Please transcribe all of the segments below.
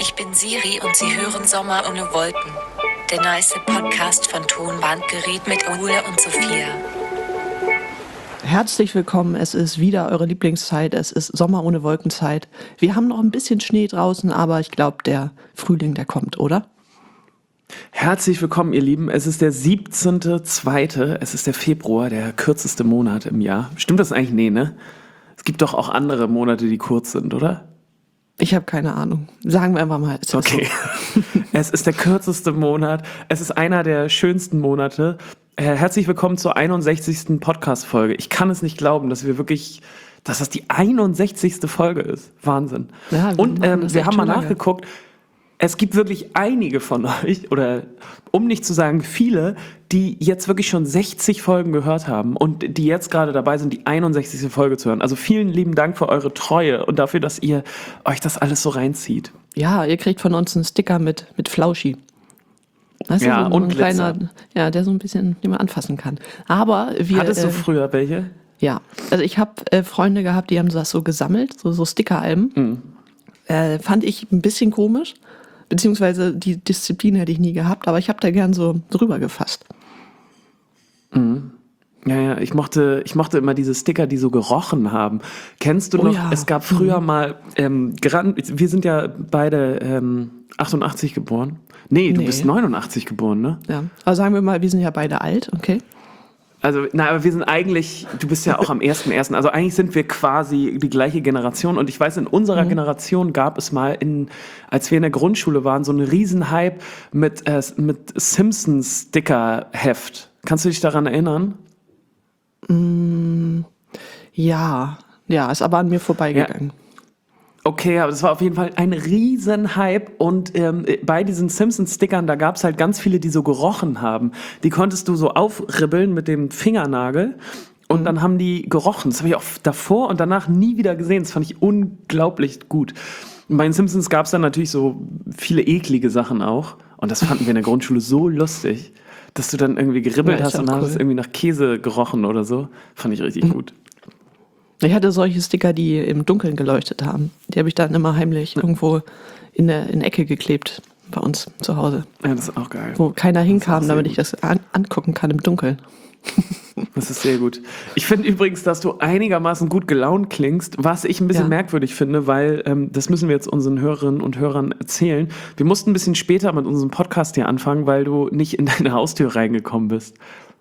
Ich bin Siri und Sie hören Sommer ohne Wolken. Der nice Podcast von Tonbandgerät mit Ole und Sophia. Herzlich willkommen, es ist wieder eure Lieblingszeit, es ist Sommer ohne Wolkenzeit. Wir haben noch ein bisschen Schnee draußen, aber ich glaube, der Frühling, der kommt, oder? Herzlich willkommen, ihr Lieben. Es ist der 17.2., es ist der Februar, der kürzeste Monat im Jahr. Stimmt das eigentlich? Nee, ne? Es gibt doch auch andere Monate, die kurz sind, oder? Ich habe keine Ahnung. Sagen wir einfach mal. Es ist okay. So. Es ist der kürzeste Monat. Es ist einer der schönsten Monate. Herzlich willkommen zur 61. Podcast-Folge. Ich kann es nicht glauben, dass das die 61. Folge ist. Wahnsinn. Ja, und wir haben mal nachgeguckt. Es gibt wirklich einige von euch, oder um nicht zu sagen viele, die jetzt wirklich schon 60 Folgen gehört haben und die jetzt gerade dabei sind, die 61. Folge zu hören. Also vielen lieben Dank für eure Treue und dafür, dass ihr euch das alles so reinzieht. Ja, ihr kriegt von uns einen Sticker mit Flauschi. Das ist ja, so und ein kleiner, ja, der so ein bisschen, den man anfassen kann. Aber wir... Hattest du früher welche? Ja, also ich habe Freunde gehabt, die haben das so gesammelt, so Stickeralben. Fand ich ein bisschen komisch. Beziehungsweise die Disziplin hätte ich nie gehabt, aber ich habe da gern so drüber gefasst. Mhm. Ja, ich mochte immer diese Sticker, die so gerochen haben. Kennst du noch, ja. Es gab früher mal, wir sind ja beide 88 geboren. Nee, du bist 89 geboren, ne? Ja, aber sagen wir mal, wir sind ja beide alt, okay? Also, aber wir sind eigentlich, du bist ja auch am 1.1., also eigentlich sind wir quasi die gleiche Generation und ich weiß, in unserer Generation gab es mal, als wir in der Grundschule waren, so einen Riesenhype mit Simpsons-Sticker-Heft. Kannst du dich daran erinnern? Ja, ist aber an mir vorbeigegangen. Ja. Okay, aber das war auf jeden Fall ein Riesenhype und bei diesen Simpsons-Stickern, da gab es halt ganz viele, die so gerochen haben. Die konntest du so aufribbeln mit dem Fingernagel und dann haben die gerochen. Das habe ich auch davor und danach nie wieder gesehen. Das fand ich unglaublich gut. Und bei den Simpsons gab es dann natürlich so viele eklige Sachen auch und das fanden wir in der Grundschule so lustig, dass du dann irgendwie geribbelt hast und dann hast es irgendwie nach Käse gerochen oder so. Fand ich richtig gut. Ich hatte solche Sticker, die im Dunkeln geleuchtet haben. Die habe ich dann immer heimlich irgendwo in der Ecke geklebt bei uns zu Hause. Ja, das ist auch geil. Wo keiner hinkam, damit ich das angucken kann im Dunkeln. Das ist sehr gut. Ich finde übrigens, dass du einigermaßen gut gelaunt klingst, was ich ein bisschen merkwürdig finde, weil das müssen wir jetzt unseren Hörerinnen und Hörern erzählen. Wir mussten ein bisschen später mit unserem Podcast hier anfangen, weil du nicht in deine Haustür reingekommen bist.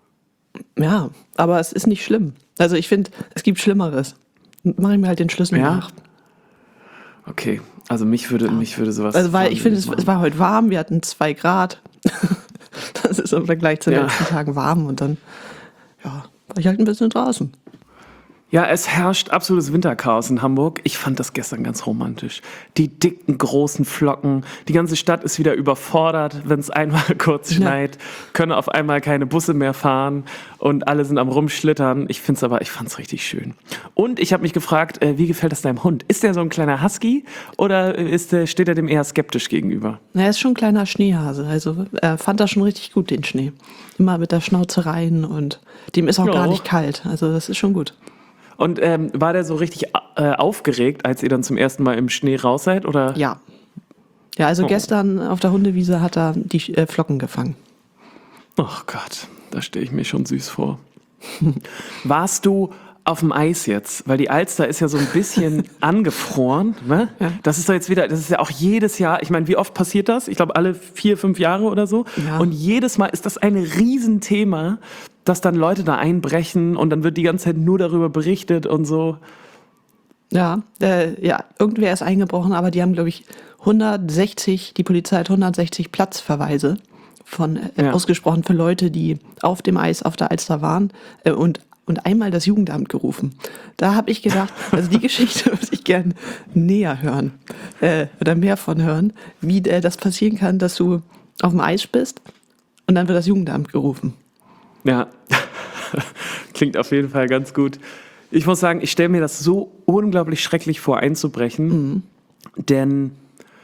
Ja, aber es ist nicht schlimm. Also ich finde, es gibt Schlimmeres. Mach ich mir halt den Schlüssel nach. Okay, also mich würde sowas... Also weil ich finde, es war heute warm, wir hatten 2 Grad. Das ist im Vergleich zu den letzten Tagen warm und dann war ich halt ein bisschen draußen. Ja, es herrscht absolutes Winterchaos in Hamburg. Ich fand das gestern ganz romantisch. Die dicken, großen Flocken. Die ganze Stadt ist wieder überfordert, wenn es einmal kurz schneit. Können auf einmal keine Busse mehr fahren und alle sind am Rumschlittern. Ich fand's richtig schön. Und ich habe mich gefragt, wie gefällt das deinem Hund? Ist der so ein kleiner Husky oder steht er dem eher skeptisch gegenüber? Er ist schon ein kleiner Schneehase. Also er fand das schon richtig gut, den Schnee. Immer mit der Schnauze rein und dem ist auch gar nicht kalt. Also das ist schon gut. Und war der so richtig aufgeregt, als ihr dann zum ersten Mal im Schnee raus seid? Oder? Ja. Ja, also gestern auf der Hundewiese hat er die Flocken gefangen. Ach Gott, das stelle ich mir schon süß vor. Warst du auf dem Eis jetzt? Weil die Alster ist ja so ein bisschen angefroren. Ne? Ja. Das ist ja auch jedes Jahr, ich meine, wie oft passiert das? Ich glaube, alle 4-5 Jahre oder so. Ja. Und jedes Mal ist das ein Riesenthema, dass dann Leute da einbrechen und dann wird die ganze Zeit nur darüber berichtet und so. Ja, irgendwer ist eingebrochen, aber die haben, glaube ich, die Polizei hat 160 Platzverweise ausgesprochen für Leute, die auf dem Eis auf der Alster waren und einmal das Jugendamt gerufen. Da habe ich gedacht, also die Geschichte würde ich gerne näher hören oder mehr von hören, wie das passieren kann, dass du auf dem Eis bist und dann wird das Jugendamt gerufen. Ja, klingt auf jeden Fall ganz gut. Ich muss sagen, ich stelle mir das so unglaublich schrecklich vor, einzubrechen, denn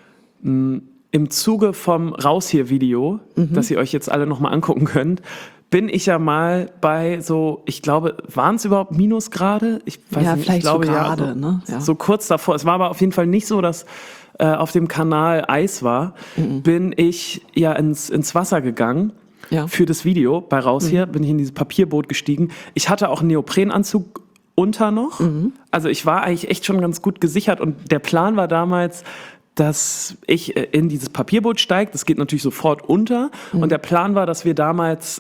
im Zuge vom Raus hier Video, das ihr euch jetzt alle nochmal angucken könnt, bin ich ja mal bei so, ich glaube, waren es überhaupt Minusgrade? Ich weiß Ja, nicht, vielleicht ich glaube, so gerade, ja, ne? Ja. so kurz davor. Es war aber auf jeden Fall nicht so, dass auf dem Kanal Eis war. Bin ich ja ins Wasser gegangen. Ja. Für das Video bei Raus hier bin ich in dieses Papierboot gestiegen. Ich hatte auch einen Neoprenanzug unter noch. Also ich war eigentlich echt schon ganz gut gesichert und der Plan war damals, dass ich in dieses Papierboot steige. Das geht natürlich sofort unter. Und der Plan war, dass wir damals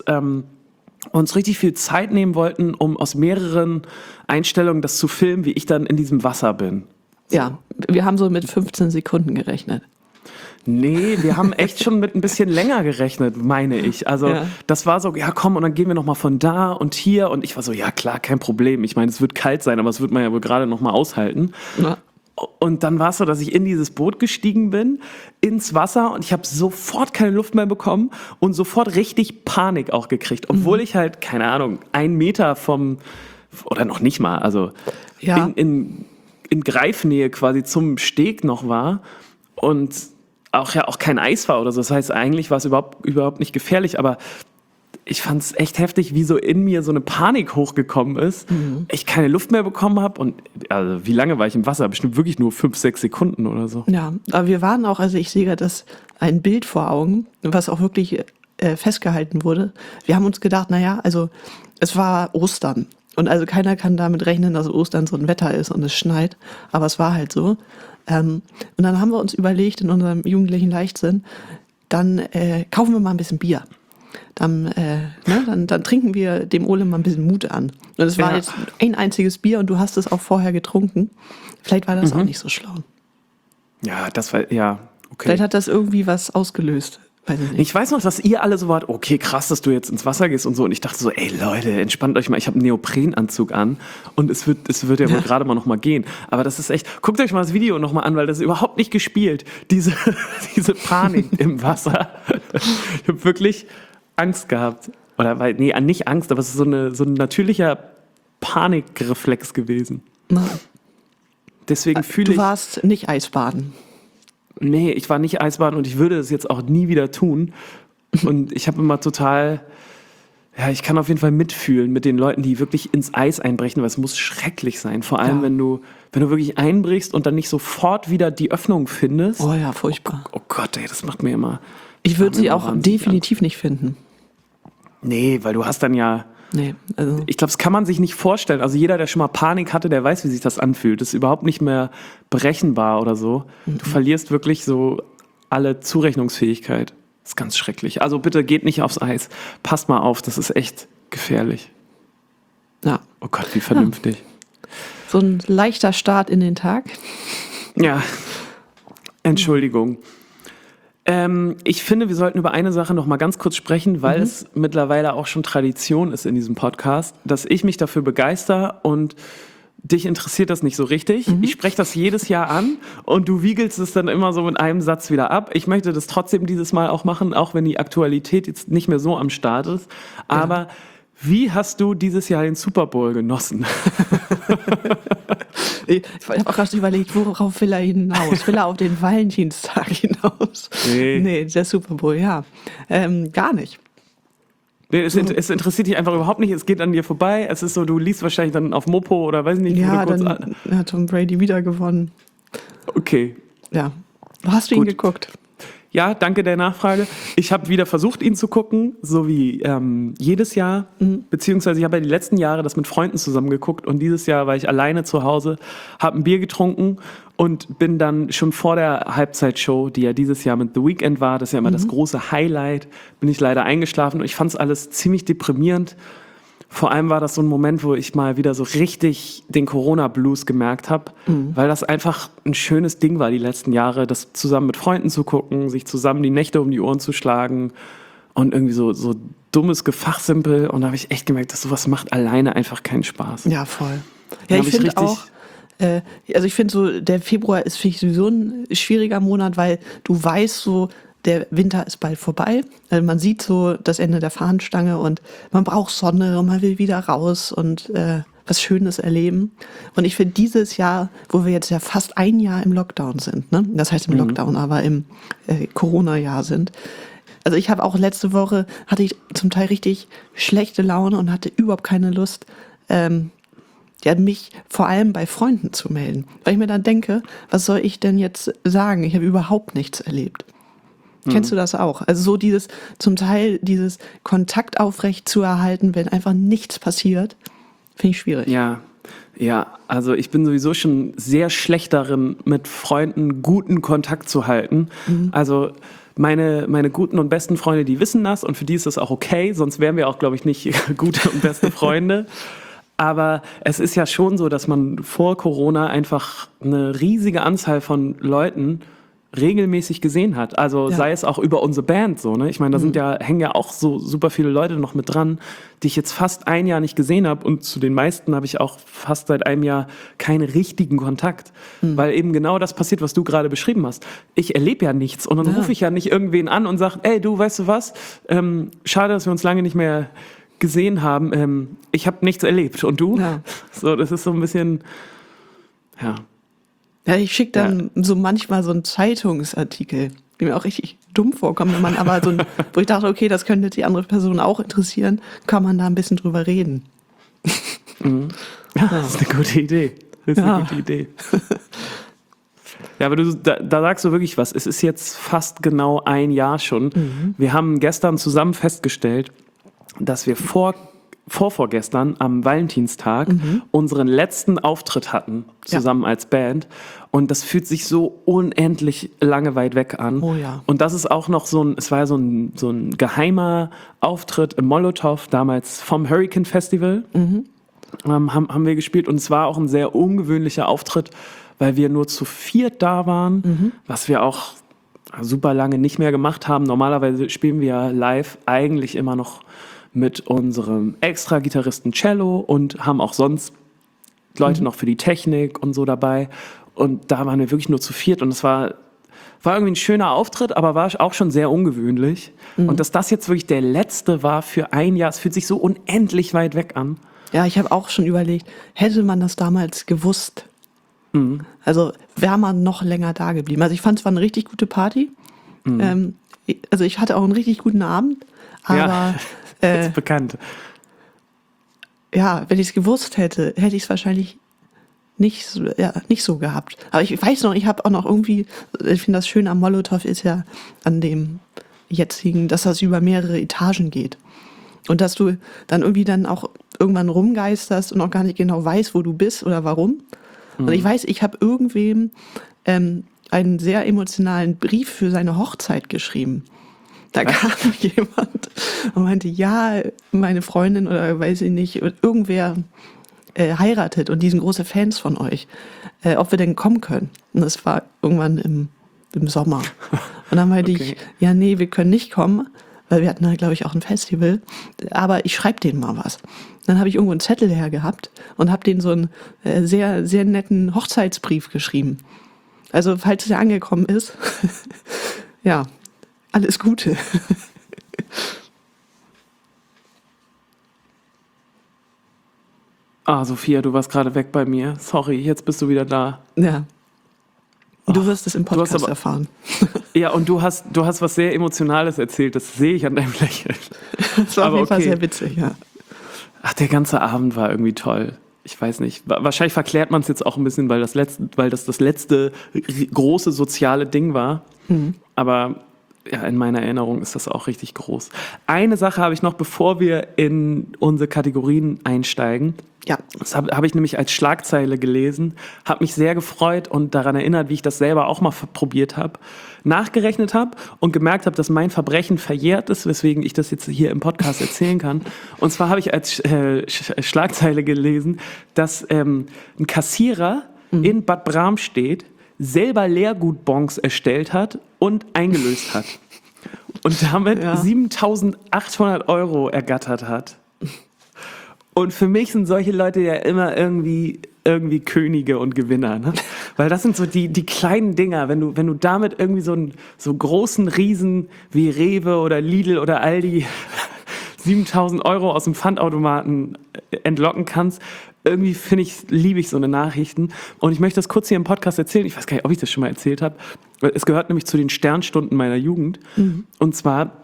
uns richtig viel Zeit nehmen wollten, um aus mehreren Einstellungen das zu filmen, wie ich dann in diesem Wasser bin. Ja, wir haben so mit 15 Sekunden gerechnet. Nee, wir haben echt schon mit ein bisschen länger gerechnet, meine ich. Also das war so, ja komm, und dann gehen wir nochmal von da und hier. Und ich war so, ja klar, kein Problem. Ich meine, es wird kalt sein, aber es wird man ja wohl gerade nochmal aushalten. Ja. Und dann war es so, dass ich in dieses Boot gestiegen bin, ins Wasser, und ich habe sofort keine Luft mehr bekommen und sofort richtig Panik auch gekriegt. Obwohl ich halt, keine Ahnung, 1 Meter oder noch nicht mal, also Ja. in Greifnähe quasi zum Steg noch war und auch kein Eis war oder so. Das heißt, eigentlich war es überhaupt nicht gefährlich, aber ich fand es echt heftig, wie so in mir so eine Panik hochgekommen ist. Ich keine Luft mehr bekommen habe und also wie lange war ich im Wasser? Bestimmt wirklich nur 5, 6 Sekunden oder so. Ja, aber wir waren auch, also ich sehe gerade ein Bild vor Augen, was auch wirklich festgehalten wurde. Wir haben uns gedacht, naja, also es war Ostern. Und also keiner kann damit rechnen, dass Ostern so ein Wetter ist und es schneit. Aber es war halt so. Und dann haben wir uns überlegt, in unserem jugendlichen Leichtsinn, dann kaufen wir mal ein bisschen Bier. Dann trinken wir dem Ole mal ein bisschen Mut an. Und es war jetzt ein einziges Bier und du hast es auch vorher getrunken. Vielleicht war das auch nicht so schlau. Ja, das war, ja, okay. Vielleicht hat das irgendwie was ausgelöst. Weiß ich nicht. Ich weiß noch, dass ihr alle so wart, okay, krass, dass du jetzt ins Wasser gehst und so. Und ich dachte so, ey Leute, entspannt euch mal, ich habe einen Neoprenanzug an und es wird ja wohl gerade mal noch mal gehen. Aber das ist echt, guckt euch mal das Video noch mal an, weil das ist überhaupt nicht gespielt, diese Panik im Wasser. Ich habe wirklich Angst gehabt. Nicht Angst, aber es ist so ein natürlicher Panikreflex gewesen. Na, Deswegen fühle ich... du warst nicht Eisbaden. Nee, ich war nicht Eisbaden und ich würde das jetzt auch nie wieder tun. Und ich habe immer ich kann auf jeden Fall mitfühlen mit den Leuten, die wirklich ins Eis einbrechen, weil es muss schrecklich sein. Vor allem, wenn du wirklich einbrichst und dann nicht sofort wieder die Öffnung findest. Oh ja, furchtbar. Oh Gott, ey, das macht mir immer... Ich würde sie auch wahnsinnig definitiv nicht finden. Nee, weil du hast dann ja... Nee, also Ich glaube, das kann man sich nicht vorstellen. Also jeder, der schon mal Panik hatte, der weiß, wie sich das anfühlt. Das ist überhaupt nicht mehr berechenbar oder so. Du verlierst wirklich so alle Zurechnungsfähigkeit. Das ist ganz schrecklich. Also bitte geht nicht aufs Eis. Passt mal auf, das ist echt gefährlich. ja, Oh Gott, wie vernünftig. so ein leichter Start in den Tag. Ja, Entschuldigung. Ich finde, wir sollten über eine Sache noch mal ganz kurz sprechen, weil es mittlerweile auch schon Tradition ist in diesem Podcast, dass ich mich dafür begeister und dich interessiert das nicht so richtig. Ich spreche das jedes Jahr an und du wiegelst es dann immer so mit einem Satz wieder ab. Ich möchte das trotzdem dieses Mal auch machen, auch wenn die Aktualität jetzt nicht mehr so am Start ist. Aber wie hast du dieses Jahr den Super Bowl genossen? Ich habe auch gerade überlegt, worauf will er hinaus? Will er auf den Valentinstag hinaus? Nee, der Super Bowl, ja. Gar nicht. Nee, es interessiert dich einfach überhaupt nicht, es geht an dir vorbei. Es ist so, du liest wahrscheinlich dann auf Mopo oder weiß nicht, Ja, wo du kurz dann hat Tom Brady wieder gewonnen. Okay. Ja. Hast du ihn geguckt? Ja, danke der Nachfrage. Ich habe wieder versucht, ihn zu gucken, so wie jedes Jahr. Beziehungsweise ich habe ja die letzten Jahre das mit Freunden zusammen geguckt und dieses Jahr war ich alleine zu Hause, habe ein Bier getrunken und bin dann schon vor der Halbzeitshow, die ja dieses Jahr mit The Weeknd war, das ist ja immer das große Highlight, bin ich leider eingeschlafen und ich fand es alles ziemlich deprimierend. Vor allem war das so ein Moment, wo ich mal wieder so richtig den Corona-Blues gemerkt habe, weil das einfach ein schönes Ding war die letzten Jahre, das zusammen mit Freunden zu gucken, sich zusammen die Nächte um die Ohren zu schlagen und irgendwie so dummes Gefachsimpel. Und da habe ich echt gemerkt, dass sowas macht alleine einfach keinen Spaß. Ja, voll. Ja, ich finde auch, also ich finde so, der Februar ist für mich sowieso ein schwieriger Monat, weil du weißt so, der Winter ist bald vorbei. Also man sieht so das Ende der Fahnenstange und man braucht Sonne und man will wieder raus und was Schönes erleben. Und ich finde dieses Jahr, wo wir jetzt ja fast ein Jahr im Lockdown sind, ne? Das heißt im Lockdown, aber im Corona-Jahr sind, Also ich habe auch letzte Woche, hatte ich zum Teil richtig schlechte Laune und hatte überhaupt keine Lust, mich vor allem bei Freunden zu melden. Weil ich mir dann denke, was soll ich denn jetzt sagen? Ich habe überhaupt nichts erlebt. Kennst du das auch? Also so zum Teil dieses Kontakt aufrecht zu erhalten, wenn einfach nichts passiert, finde ich schwierig. Ja, also ich bin sowieso schon sehr schlecht darin, mit Freunden guten Kontakt zu halten. Also meine guten und besten Freunde, die wissen das und für die ist das auch okay, sonst wären wir auch, glaube ich, nicht gute und beste Freunde. Aber es ist ja schon so, dass man vor Corona einfach eine riesige Anzahl von Leuten regelmäßig gesehen hat. Also sei es auch über unsere Band so, ne? Ich meine, da hängen ja auch so super viele Leute noch mit dran, die ich jetzt fast ein Jahr nicht gesehen habe und zu den meisten habe ich auch fast seit einem Jahr keinen richtigen Kontakt, weil eben genau das passiert, was du gerade beschrieben hast. Ich erlebe ja nichts und dann rufe ich ja nicht irgendwen an und sage, ey, du, weißt du was? Schade, dass wir uns lange nicht mehr gesehen haben. Ich habe nichts erlebt. Und du? Ja. So, das ist so ein bisschen, Ja, ich schicke dann so manchmal so einen Zeitungsartikel, die mir auch richtig dumm vorkommt, wenn man aber wo ich dachte, okay, das könnte die andere Person auch interessieren, kann man da ein bisschen drüber reden. Ja, das ist eine gute Idee. Ja, aber da sagst du wirklich was. Es ist jetzt fast genau ein Jahr schon. Wir haben gestern zusammen festgestellt, dass wir vorgestern am Valentinstag unseren letzten Auftritt hatten, zusammen als Band. Und das fühlt sich so unendlich lange weit weg an. Oh ja. Und das ist auch noch es war ja so ein geheimer Auftritt im Molotow, damals vom Hurricane Festival, haben wir gespielt. Und es war auch ein sehr ungewöhnlicher Auftritt, weil wir nur zu 4 da waren, was wir auch super lange nicht mehr gemacht haben. Normalerweise spielen wir live eigentlich immer noch mit unserem Extra-Gitarristen Cello und haben auch sonst Leute noch für die Technik und so dabei. Und da waren wir wirklich nur zu 4 und es war irgendwie ein schöner Auftritt, aber war auch schon sehr ungewöhnlich. Und dass das jetzt wirklich der letzte war für ein Jahr, es fühlt sich so unendlich weit weg an. Ja, ich habe auch schon überlegt, hätte man das damals gewusst, also wäre man noch länger da geblieben. Also ich fand, es war eine richtig gute Party. Also ich hatte auch einen richtig guten Abend, aber das ist bekannt. Ja, wenn ich es gewusst hätte, hätte ich es wahrscheinlich nicht so gehabt. Aber ich weiß noch, ich habe auch noch irgendwie, ich finde das schön am Molotow ist ja an dem jetzigen, dass das über mehrere Etagen geht. Und dass du dann irgendwie dann auch irgendwann rumgeisterst und auch gar nicht genau weißt, wo du bist oder warum. Und ich weiß, ich habe irgendwem einen sehr emotionalen Brief für seine Hochzeit geschrieben. Da kam jemand und meinte, ja, meine Freundin oder weiß ich nicht, irgendwer heiratet und die sind große Fans von euch, ob wir denn kommen können. Und das war irgendwann im Sommer. Und dann meinte ich, ja, nee, wir können nicht kommen, weil wir hatten da, glaube ich, auch ein Festival, aber ich schreibe denen mal was. Dann habe ich irgendwo einen Zettel hergehabt und habe denen so einen sehr, sehr netten Hochzeitsbrief geschrieben. Also, falls der angekommen ist, ja, alles Gute. Sophia, du warst gerade weg bei mir. Sorry, jetzt bist du wieder da. Ja. Du wirst es im Podcast erfahren. Ja, und du hast was sehr Emotionales erzählt. Das sehe ich an deinem Lächeln. Das war auf jeden Fall sehr witzig, ja. Ach, der ganze Abend war irgendwie toll. Ich weiß nicht. Wahrscheinlich verklärt man es jetzt auch ein bisschen, weil das letzte große soziale Ding war. Aber ja, in meiner Erinnerung ist das auch richtig groß. Eine Sache habe ich noch, bevor wir in unsere Kategorien einsteigen. Ja. Das habe ich nämlich als Schlagzeile gelesen, habe mich sehr gefreut und daran erinnert, wie ich das selber auch mal probiert habe, nachgerechnet habe und gemerkt habe, dass mein Verbrechen verjährt ist, weswegen ich das jetzt hier im Podcast erzählen kann. Und zwar habe ich als Schlagzeile gelesen, dass ein Kassierer in Bad Bramstedt selber Leergutbons erstellt hat und eingelöst hat. Und damit 7.800 € ergattert hat. Und für mich sind solche Leute ja immer irgendwie Könige und Gewinner, ne? Weil das sind so die kleinen Dinger, wenn du damit irgendwie so großen Riesen wie Rewe oder Lidl oder Aldi 7.000 € aus dem Pfandautomaten entlocken kannst, irgendwie liebe ich so eine Nachrichten. Und ich möchte das kurz hier im Podcast erzählen. Ich weiß gar nicht, ob ich das schon mal erzählt habe. Es gehört nämlich zu den Sternstunden meiner Jugend. Und zwar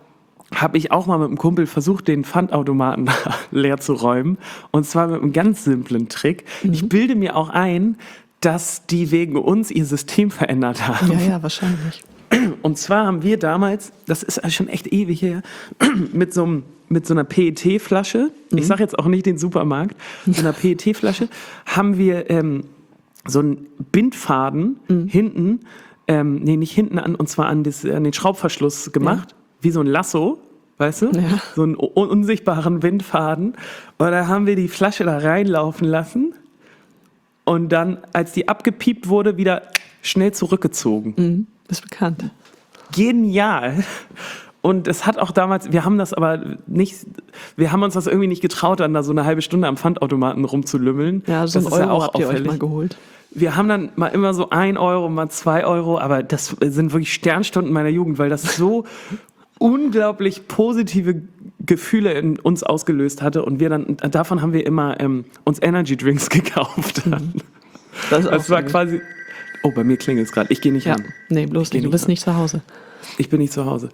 habe ich auch mal mit einem Kumpel versucht, den Pfandautomaten leer zu räumen. Und zwar mit einem ganz simplen Trick. Ich bilde mir auch ein, dass die wegen uns ihr System verändert haben. Ja, wahrscheinlich. Und zwar haben wir damals, das ist schon echt ewig her, mit so einer PET-Flasche, ich sage jetzt auch nicht den Supermarkt, mit so einer PET-Flasche, haben wir so einen Bindfaden hinten, nicht hinten an, und zwar an den Schraubverschluss gemacht, wie so ein Lasso, weißt du? Ja. So einen unsichtbaren Bindfaden. Und da haben wir die Flasche da reinlaufen lassen und dann, als die abgepiept wurde, wieder schnell zurückgezogen. Ist bekannt. Genial. Und es hat auch damals, wir haben uns das irgendwie nicht getraut, dann da so eine halbe Stunde am Pfandautomaten rumzulümmeln. Ja, so das ein Euro auch habt ihr euch mal geholt. Wir haben dann mal immer so 1 Euro, mal 2 Euro, aber das sind wirklich Sternstunden meiner Jugend, weil das so unglaublich positive Gefühle in uns ausgelöst hatte und davon haben wir immer uns Energy Drinks gekauft. Das war quasi, oh, bei mir klingelt es gerade, ich gehe nicht ran. Nee, bloß nicht, du bist nicht zu Hause. Ich bin nicht zu Hause.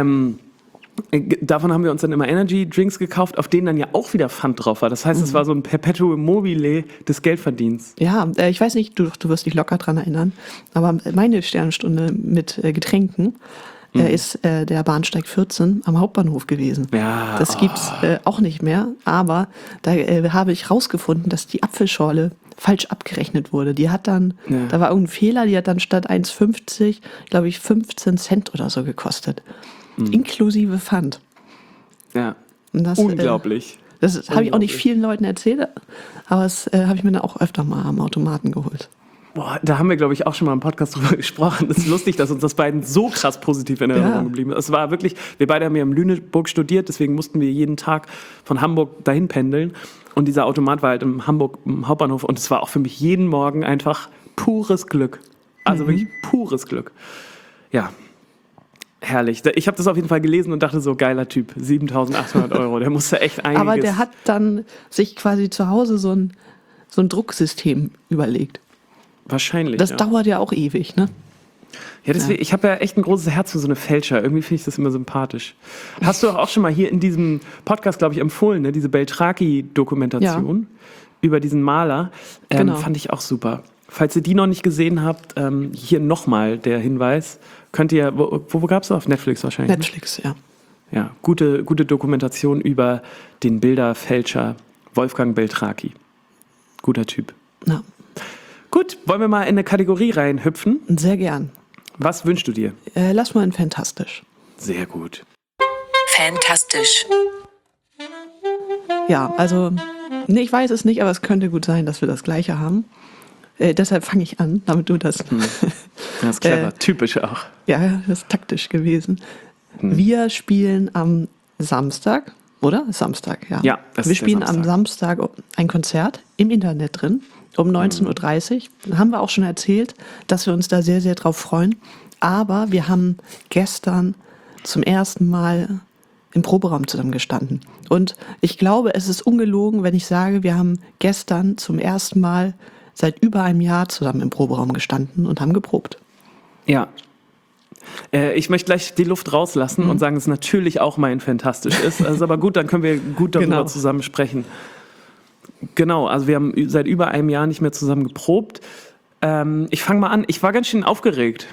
Davon haben wir uns dann immer Energy Drinks gekauft, auf denen dann ja auch wieder Pfand drauf war. Das heißt, es war so ein Perpetuum mobile des Geldverdienens. Ja, ich weiß nicht, du wirst dich locker dran erinnern, aber meine Sternenstunde mit Getränken ist der Bahnsteig 14 am Hauptbahnhof gewesen. Ja, das gibt's auch nicht mehr, aber da habe ich rausgefunden, dass die Apfelschorle falsch abgerechnet wurde. Die hat dann, da war irgendein Fehler, die hat dann statt 1,50, glaube ich, 15 Cent oder so gekostet. Inklusive Pfand. Ja, und das, unglaublich. Das habe ich auch nicht vielen Leuten erzählt, aber das habe ich mir dann auch öfter mal am Automaten geholt. Boah, da haben wir, glaube ich, auch schon mal im Podcast drüber gesprochen. Es ist lustig, dass uns das beiden so krass positiv in Erinnerung geblieben ist. Es war wirklich, wir beide haben ja in Lüneburg studiert, deswegen mussten wir jeden Tag von Hamburg dahin pendeln. Und dieser Automat war halt im Hamburg im Hauptbahnhof und es war auch für mich jeden Morgen einfach pures Glück. Also wirklich pures Glück. Ja, herrlich. Ich habe das auf jeden Fall gelesen und dachte so, geiler Typ, 7.800 Euro, der musste echt einiges... Aber der hat dann sich quasi zu Hause so ein Drucksystem überlegt. Wahrscheinlich, das dauert ja auch ewig, ne? Ja, deswegen, ich habe ja echt ein großes Herz für so eine Fälscher. Irgendwie finde ich das immer sympathisch. Hast du auch schon mal hier in diesem Podcast, glaube ich, empfohlen, ne? Diese Beltraki-Dokumentation über diesen Maler. Genau. Fand ich auch super. Falls ihr die noch nicht gesehen habt, hier nochmal der Hinweis. Könnt ihr, wo gab es auf Netflix wahrscheinlich? Netflix, ne? Ja, gute Dokumentation über den Bilderfälscher Wolfgang Beltraki. Guter Typ. Ja. Gut, wollen wir mal in eine Kategorie reinhüpfen? Sehr gern. Was wünschst du dir? Lass mal in Fantastisch. Sehr gut. Fantastisch. Ja, also, nee, ich weiß es nicht, aber es könnte gut sein, dass wir das Gleiche haben. Deshalb fange ich an, damit du das... Das ist clever, typisch auch. Ja, das ist taktisch gewesen. Wir spielen am Samstag, oder? Samstag, ja. Ja, das wir ist spielen der Samstag. am Samstag ein Konzert im Internet drin, um 19.30 Uhr. Haben wir auch schon erzählt, dass wir uns da sehr, sehr drauf freuen. Aber wir haben gestern zum ersten Mal im Proberaum zusammengestanden. Und ich glaube, es ist ungelogen, wenn ich sage, wir haben gestern zum ersten Mal seit über einem Jahr zusammen im Proberaum gestanden und haben geprobt. Ja. Ich möchte gleich die Luft rauslassen und sagen, dass es natürlich auch mein Fantastisch ist. Also, aber gut, dann können wir gut darüber zusammen sprechen. Genau, also wir haben seit über einem Jahr nicht mehr zusammen geprobt. Ich fange mal an. Ich war ganz schön aufgeregt,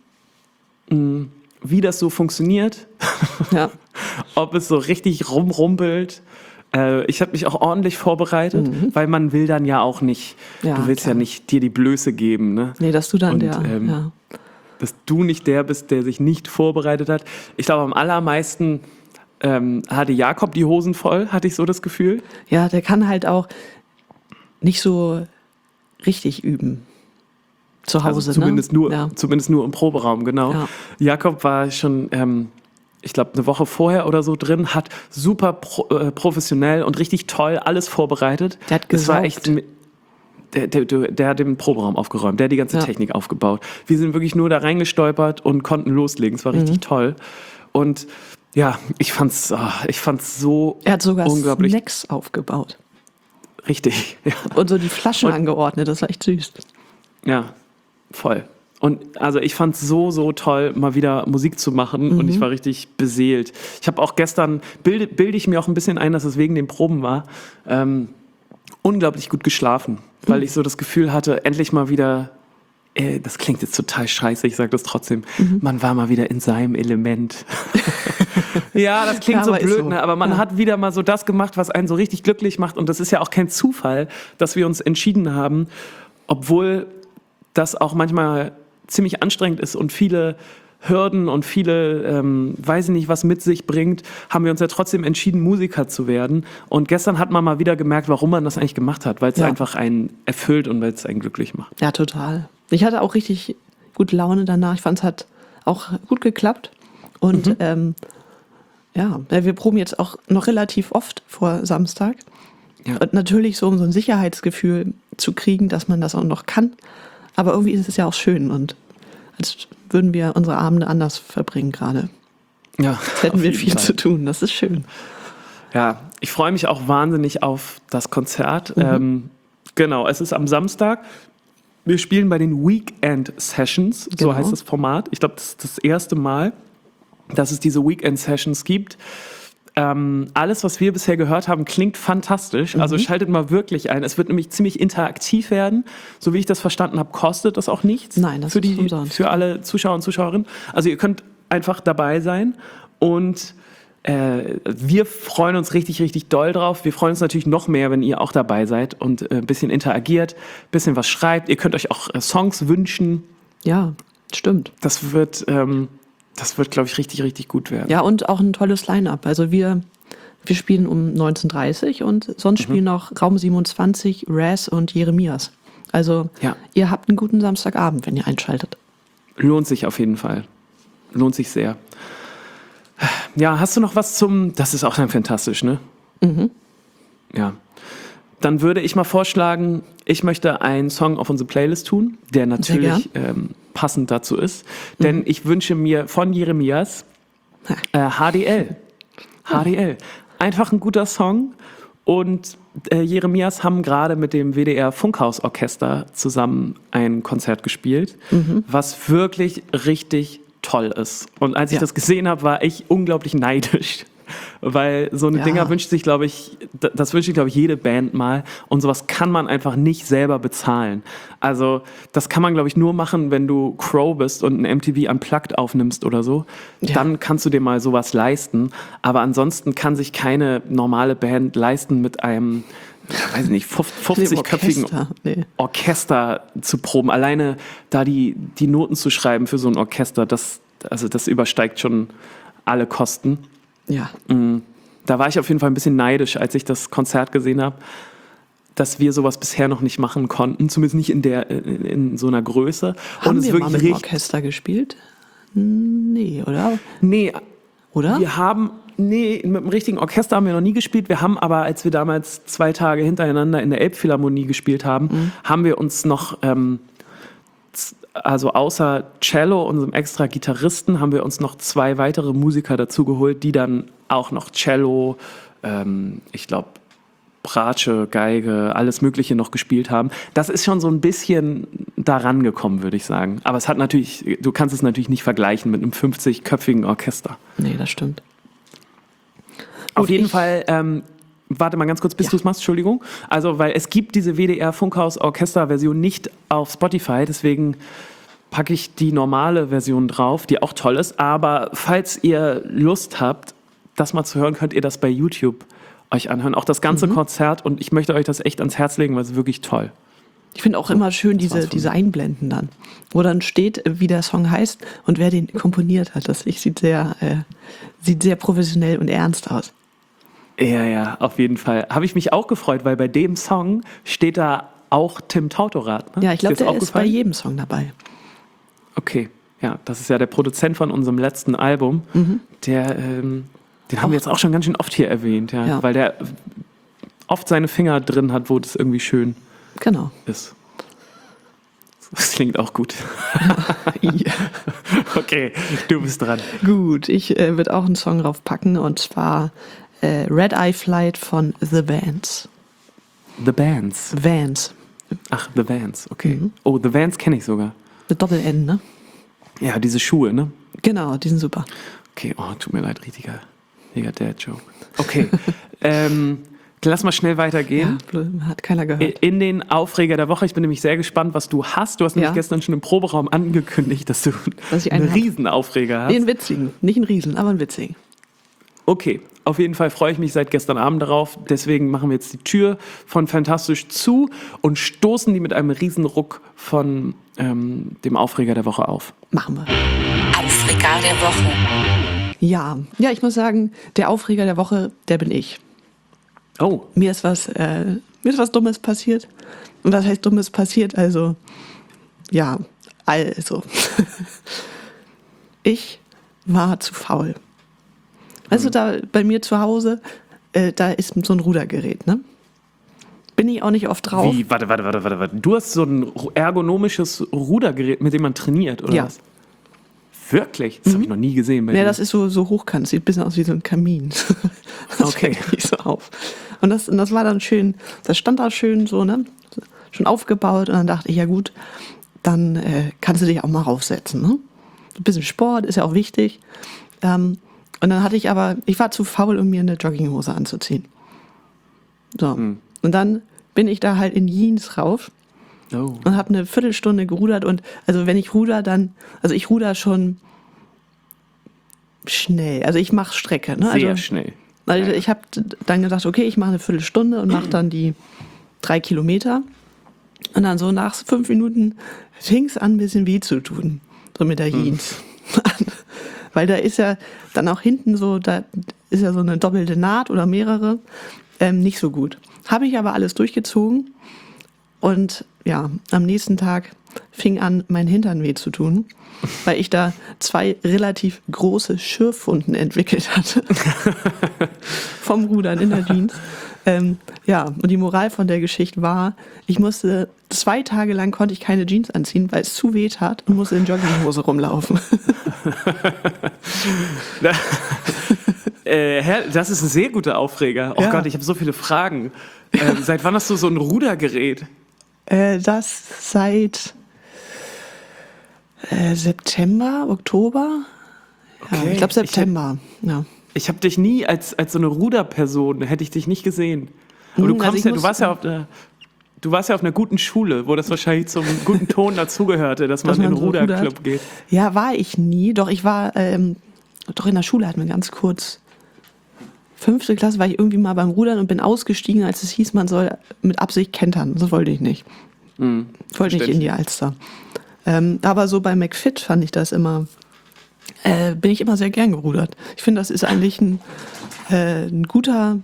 wie das so funktioniert. Ja. Ob es so richtig rumrumpelt. Ich habe mich auch ordentlich vorbereitet, weil man will dann ja auch nicht, du willst ja nicht dir die Blöße geben. Ne? Nee, dass du dann dass du nicht der bist, der sich nicht vorbereitet hat. Ich glaube, am allermeisten hatte Jakob die Hosen voll, hatte ich so das Gefühl. Ja, der kann halt auch nicht so richtig üben. Zu Hause, also zumindest nur im Proberaum, genau. Ja. Jakob war schon, ich glaube, eine Woche vorher oder so drin, hat super professionell und richtig toll alles vorbereitet. Der hat gesaugt. Das war echt... Der hat den Proberaum aufgeräumt, der hat die ganze Technik aufgebaut. Wir sind wirklich nur da reingestolpert und konnten loslegen. Es war richtig toll. Und ja, ich fand's so er hat sogar unglaublich. Snacks aufgebaut. Richtig, ja. Und so die Flaschen angeordnet, das war echt süß. Ja, voll. Und also ich fand es so, so toll, mal wieder Musik zu machen und ich war richtig beseelt. Ich habe auch gestern, bilde ich mir auch ein bisschen ein, dass es wegen den Proben war, unglaublich gut geschlafen, weil ich so das Gefühl hatte, endlich mal wieder, das klingt jetzt total scheiße, ich sage das trotzdem, man war mal wieder in seinem Element. Ja, das klingt Ja, so aber ist blöd, so. ne? Aber man hat wieder mal so das gemacht, was einen so richtig glücklich macht und das ist ja auch kein Zufall, dass wir uns entschieden haben, obwohl das auch manchmal ziemlich anstrengend ist und viele Hürden und viele, weiß ich nicht, was mit sich bringt, haben wir uns ja trotzdem entschieden, Musiker zu werden. Und gestern hat man mal wieder gemerkt, warum man das eigentlich gemacht hat, weil es einfach einen erfüllt und weil es einen glücklich macht. Ja, total. Ich hatte auch richtig gute Laune danach. Ich fand, es hat auch gut geklappt. Und wir proben jetzt auch noch relativ oft vor Samstag. Ja. Und natürlich so, um so ein Sicherheitsgefühl zu kriegen, dass man das auch noch kann. Aber irgendwie ist es ja auch schön und als würden wir unsere Abende anders verbringen gerade. Ja, Als hätten auf wir jeden viel Fall. zu tun. Das ist schön. Ja, ich freue mich auch wahnsinnig auf das Konzert. Genau, es ist am Samstag. Wir spielen bei den Weekend Sessions, so Genau. heißt das Format. Ich glaube, das ist das erste Mal, dass es diese Weekend Sessions gibt. Alles, was wir bisher gehört haben, klingt fantastisch. Also schaltet mal wirklich ein. Es wird nämlich ziemlich interaktiv werden. So wie ich das verstanden habe, kostet das auch nichts. Nein, das ist umsonst. Für alle Zuschauer und Zuschauerinnen. Also ihr könnt einfach dabei sein und wir freuen uns richtig, richtig doll drauf. Wir freuen uns natürlich noch mehr, wenn ihr auch dabei seid und ein bisschen interagiert, ein bisschen was schreibt. Ihr könnt euch auch Songs wünschen. Ja, stimmt. Das wird, glaube ich, richtig, richtig gut werden. Ja, und auch ein tolles Line-Up. Also wir spielen um 19:30 Uhr und sonst spielen noch Raum 27, Raz und Jeremias. Also Ja. ihr habt einen guten Samstagabend, wenn ihr einschaltet. Lohnt sich auf jeden Fall. Lohnt sich sehr. Ja, hast du noch was das ist auch dann fantastisch, ne? Ja. Dann würde ich mal vorschlagen, ich möchte einen Song auf unsere Playlist tun, der natürlich passend dazu ist. Denn ich wünsche mir von Jeremias HDL. HDL. Einfach ein guter Song. Und Jeremias haben gerade mit dem WDR Funkhausorchester zusammen ein Konzert gespielt, was wirklich richtig toll ist. Und als ich das gesehen habe, war ich unglaublich neidisch. Weil so eine Dinger wünscht sich, glaube ich, das wünscht sich, glaube ich, jede Band mal. Und sowas kann man einfach nicht selber bezahlen. Also das kann man, glaube ich, nur machen, wenn du Crow bist und ein MTV Unplugged aufnimmst oder so. Ja. Dann kannst du dir mal sowas leisten. Aber ansonsten kann sich keine normale Band leisten, mit einem, weiß ich nicht, 50-köpfigen Orchester. Nee. Orchester zu proben. Alleine da die Noten zu schreiben für so ein Orchester, das übersteigt schon alle Kosten. Ja. Da war ich auf jeden Fall ein bisschen neidisch, als ich das Konzert gesehen habe, dass wir sowas bisher noch nicht machen konnten, zumindest nicht in so einer Größe. Haben es wir ist mal wirklich mit dem Orchester gespielt? Nee, oder? Nee, Oder? mit dem richtigen Orchester haben wir noch nie gespielt. Wir haben aber, als wir damals 2 Tage hintereinander in der Elbphilharmonie gespielt haben, haben wir uns noch, also außer Cello, unserem extra Gitarristen, haben wir uns noch 2 weitere Musiker dazu geholt, die dann auch noch Cello, ich glaube, Bratsche, Geige, alles Mögliche noch gespielt haben. Das ist schon so ein bisschen daran gekommen, würde ich sagen. Aber es hat natürlich, du kannst es natürlich nicht vergleichen mit einem 50-köpfigen Orchester. Nee, das stimmt. Auf jeden Fall, warte mal ganz kurz, bis du es machst, Entschuldigung. Also, weil es gibt diese WDR Funkhaus Orchester-Version nicht auf Spotify, deswegen packe ich die normale Version drauf, die auch toll ist. Aber falls ihr Lust habt, das mal zu hören, könnt ihr das bei YouTube euch anhören. Auch das ganze Konzert, und ich möchte euch das echt ans Herz legen, weil es ist wirklich toll. Ich finde auch immer schön diese Einblenden dann, wo dann steht, wie der Song heißt und wer den komponiert hat. Das sieht sehr professionell und ernst aus. Ja, auf jeden Fall. Habe ich mich auch gefreut, weil bei dem Song steht da auch Tim Tautorat. Ne? Ja, ich glaube, dir das der ist bei aufgefallen? jedem Song dabei. Okay, ja, das ist ja der Produzent von unserem letzten Album. Den haben wir jetzt auch schon ganz schön oft hier erwähnt, Ja. weil der oft seine Finger drin hat, wo das irgendwie schön Genau. ist. Das klingt auch gut. Okay, du bist dran. Gut, ich würde auch einen Song draufpacken und zwar Red Eye Flight von The Vans. The Bands. Vans. Ach, The Vans, okay. Oh, The Vans kenne ich sogar. Mit Doppel-N, ne? Ja, diese Schuhe, ne? Genau, die sind super. Okay, tut mir leid, richtiger Dad-Joke. Okay, lass mal schnell weitergehen. Ja, hat keiner gehört. In den Aufreger der Woche. Ich bin nämlich sehr gespannt, was du hast. Du hast nämlich gestern schon im Proberaum angekündigt, dass du einen Riesenaufreger hast. Nee, einen witzigen. Nicht einen Riesen, aber einen witzigen. Okay, auf jeden Fall freue ich mich seit gestern Abend darauf. Deswegen machen wir jetzt die Tür von Fantastisch zu und stoßen die mit einem Riesenruck von dem Aufreger der Woche auf. Machen wir. Aufreger der Woche. Ja, ich muss sagen, der Aufreger der Woche, der bin ich. Oh. Mir ist was Dummes passiert. Und was heißt Dummes passiert? Also, ich war zu faul. Also da bei mir zu Hause, da ist so ein Rudergerät, ne? Bin ich auch nicht oft drauf. Wie? Warte. Du hast so ein ergonomisches Rudergerät, mit dem man trainiert, oder was? Wirklich? Das habe ich noch nie gesehen bei dir. Das ist so hochkant, sieht ein bisschen aus wie so ein Kamin. Das fällt nicht so auf. Und das war dann schön, das stand da schön so, ne? Schon aufgebaut und dann dachte ich, ja gut, dann kannst du dich auch mal raufsetzen, ne? Ein bisschen Sport ist ja auch wichtig. Und dann ich war zu faul, um mir eine Jogginghose anzuziehen. So. Und dann bin ich da halt in Jeans rauf und habe eine Viertelstunde gerudert. Und also wenn ich ruder, ich ruder schon schnell. Also ich mache Strecke. Ne? Sehr schnell. Also ich habe dann gedacht, okay, ich mache eine Viertelstunde und mache dann die 3 Kilometer. Und dann so nach 5 Minuten fing es an, ein bisschen weh zu tun. So mit der Jeans. Weil da ist ja dann auch hinten so, da ist ja so eine doppelte Naht oder mehrere. Nicht so gut. Habe ich aber alles durchgezogen. Und ja, am nächsten Tag fing an, mein Hintern weh zu tun, weil ich da 2 relativ große Schürfwunden entwickelt hatte. Vom Rudern in der Jeans. Und die Moral von der Geschichte war, ich musste 2 Tage lang konnte ich keine Jeans anziehen, weil es zu weh tat und musste in Jogginghose rumlaufen. Das ist ein sehr guter Aufreger. Oh Gott, ich habe so viele Fragen. Seit wann hast du so ein Rudergerät? Das seit September, Oktober. Ja, okay. Ich glaube September. Ich habe dich nie als so eine Ruderperson, hätte ich dich nicht gesehen. Aber du warst ja auf einer guten Schule, wo das wahrscheinlich zum guten Ton dazugehörte, dass man in den Ruderclub geht. Ja, war ich nie. Doch ich war, in der Schule hatten wir ganz kurz 5. Klasse, war ich irgendwie mal beim Rudern und bin ausgestiegen, als es hieß, man soll mit Absicht kentern. Das wollte ich nicht. Wollte nicht in die Alster. Aber so bei McFit fand ich das immer, bin ich immer sehr gern gerudert. Ich finde, das ist eigentlich ein guter,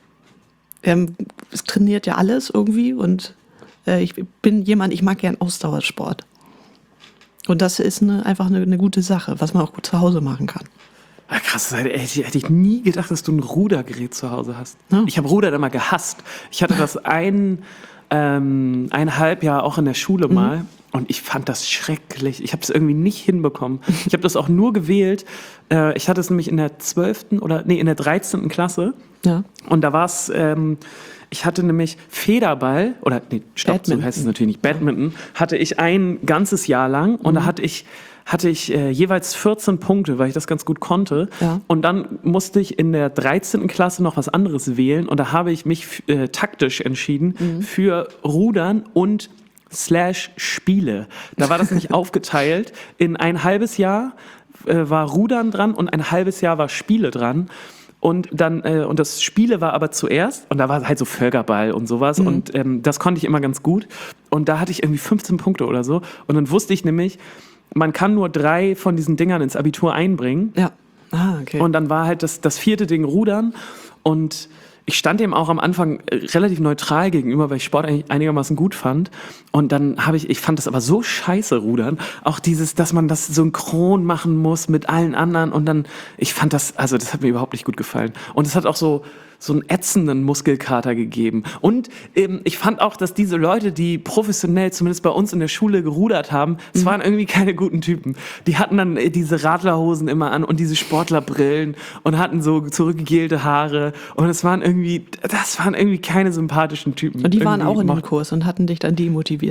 es trainiert ja alles irgendwie und ich mag gern Ausdauersport. Und das ist einfach eine gute Sache, was man auch gut zu Hause machen kann. Krass, hätte ich nie gedacht, dass du ein Rudergerät zu Hause hast. Ja. Ich habe Rudern immer gehasst. Ich hatte das eineinhalb Jahr auch in der Schule mal und ich fand das schrecklich. Ich habe es irgendwie nicht hinbekommen. Ich habe das auch nur gewählt. Ich hatte es nämlich in der 13. Klasse. Ja. Und da war es, ich hatte nämlich Federball, so heißt es natürlich nicht, Badminton, hatte ich ein ganzes Jahr lang und da hatte ich jeweils 14 Punkte, weil ich das ganz gut konnte. Ja. Und dann musste ich in der 13. Klasse noch was anderes wählen. Und da habe ich mich taktisch entschieden für Rudern und /Spiele. Da war das nämlich aufgeteilt. In ein halbes Jahr war Rudern dran und ein halbes Jahr war Spiele dran. Und dann, und das Spiele war aber zuerst, und da war halt so Völkerball und sowas, und das konnte ich immer ganz gut. Und da hatte ich irgendwie 15 Punkte oder so. Und dann wusste ich nämlich, man kann nur 3 von diesen Dingern ins Abitur einbringen. Ja. Okay. Und dann war halt das 4. Ding Rudern. Und ich stand dem auch am Anfang relativ neutral gegenüber, weil ich Sport eigentlich einigermaßen gut fand. Und dann ich fand das aber so scheiße, Rudern. Auch dass man das synchron machen muss mit allen anderen. Und dann, ich fand das hat mir überhaupt nicht gut gefallen. Und es hat auch so einen ätzenden Muskelkater gegeben. Und ich fand auch, dass diese Leute, die professionell, zumindest bei uns in der Schule, gerudert haben, es waren irgendwie keine guten Typen. Die hatten dann diese Radlerhosen immer an und diese Sportlerbrillen und hatten so zurückgegelte Haare. Und das waren irgendwie keine sympathischen Typen. Und die waren auch in dem Kurs und hatten dich dann demotiviert.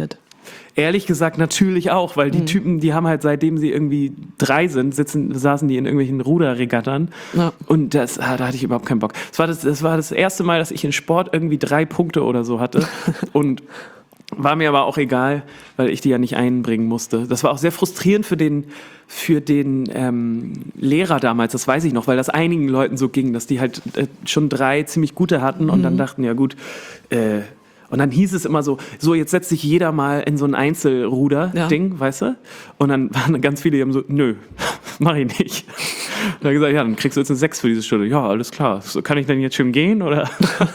Ehrlich gesagt natürlich auch, weil die Typen, die haben halt seitdem sie irgendwie 3 sind, saßen die in irgendwelchen Ruderregattern. Ja. Und da hatte ich überhaupt keinen Bock. Das war das erste Mal, dass ich in Sport irgendwie 3 Punkte oder so hatte. Und war mir aber auch egal, weil ich die ja nicht einbringen musste. Das war auch sehr frustrierend für den Lehrer damals, das weiß ich noch, weil das einigen Leuten so ging, dass die halt schon 3 ziemlich gute hatten und dann dachten, ja gut, und dann hieß es immer so, jetzt setzt sich jeder mal in so ein Einzelruder-Ding, weißt du? Und dann waren ganz viele, die haben so, nö, mach ich nicht. Und dann gesagt, ja, dann kriegst du jetzt eine 6 für diese Stunde. Ja, alles klar. So, kann ich denn jetzt schon gehen, oder?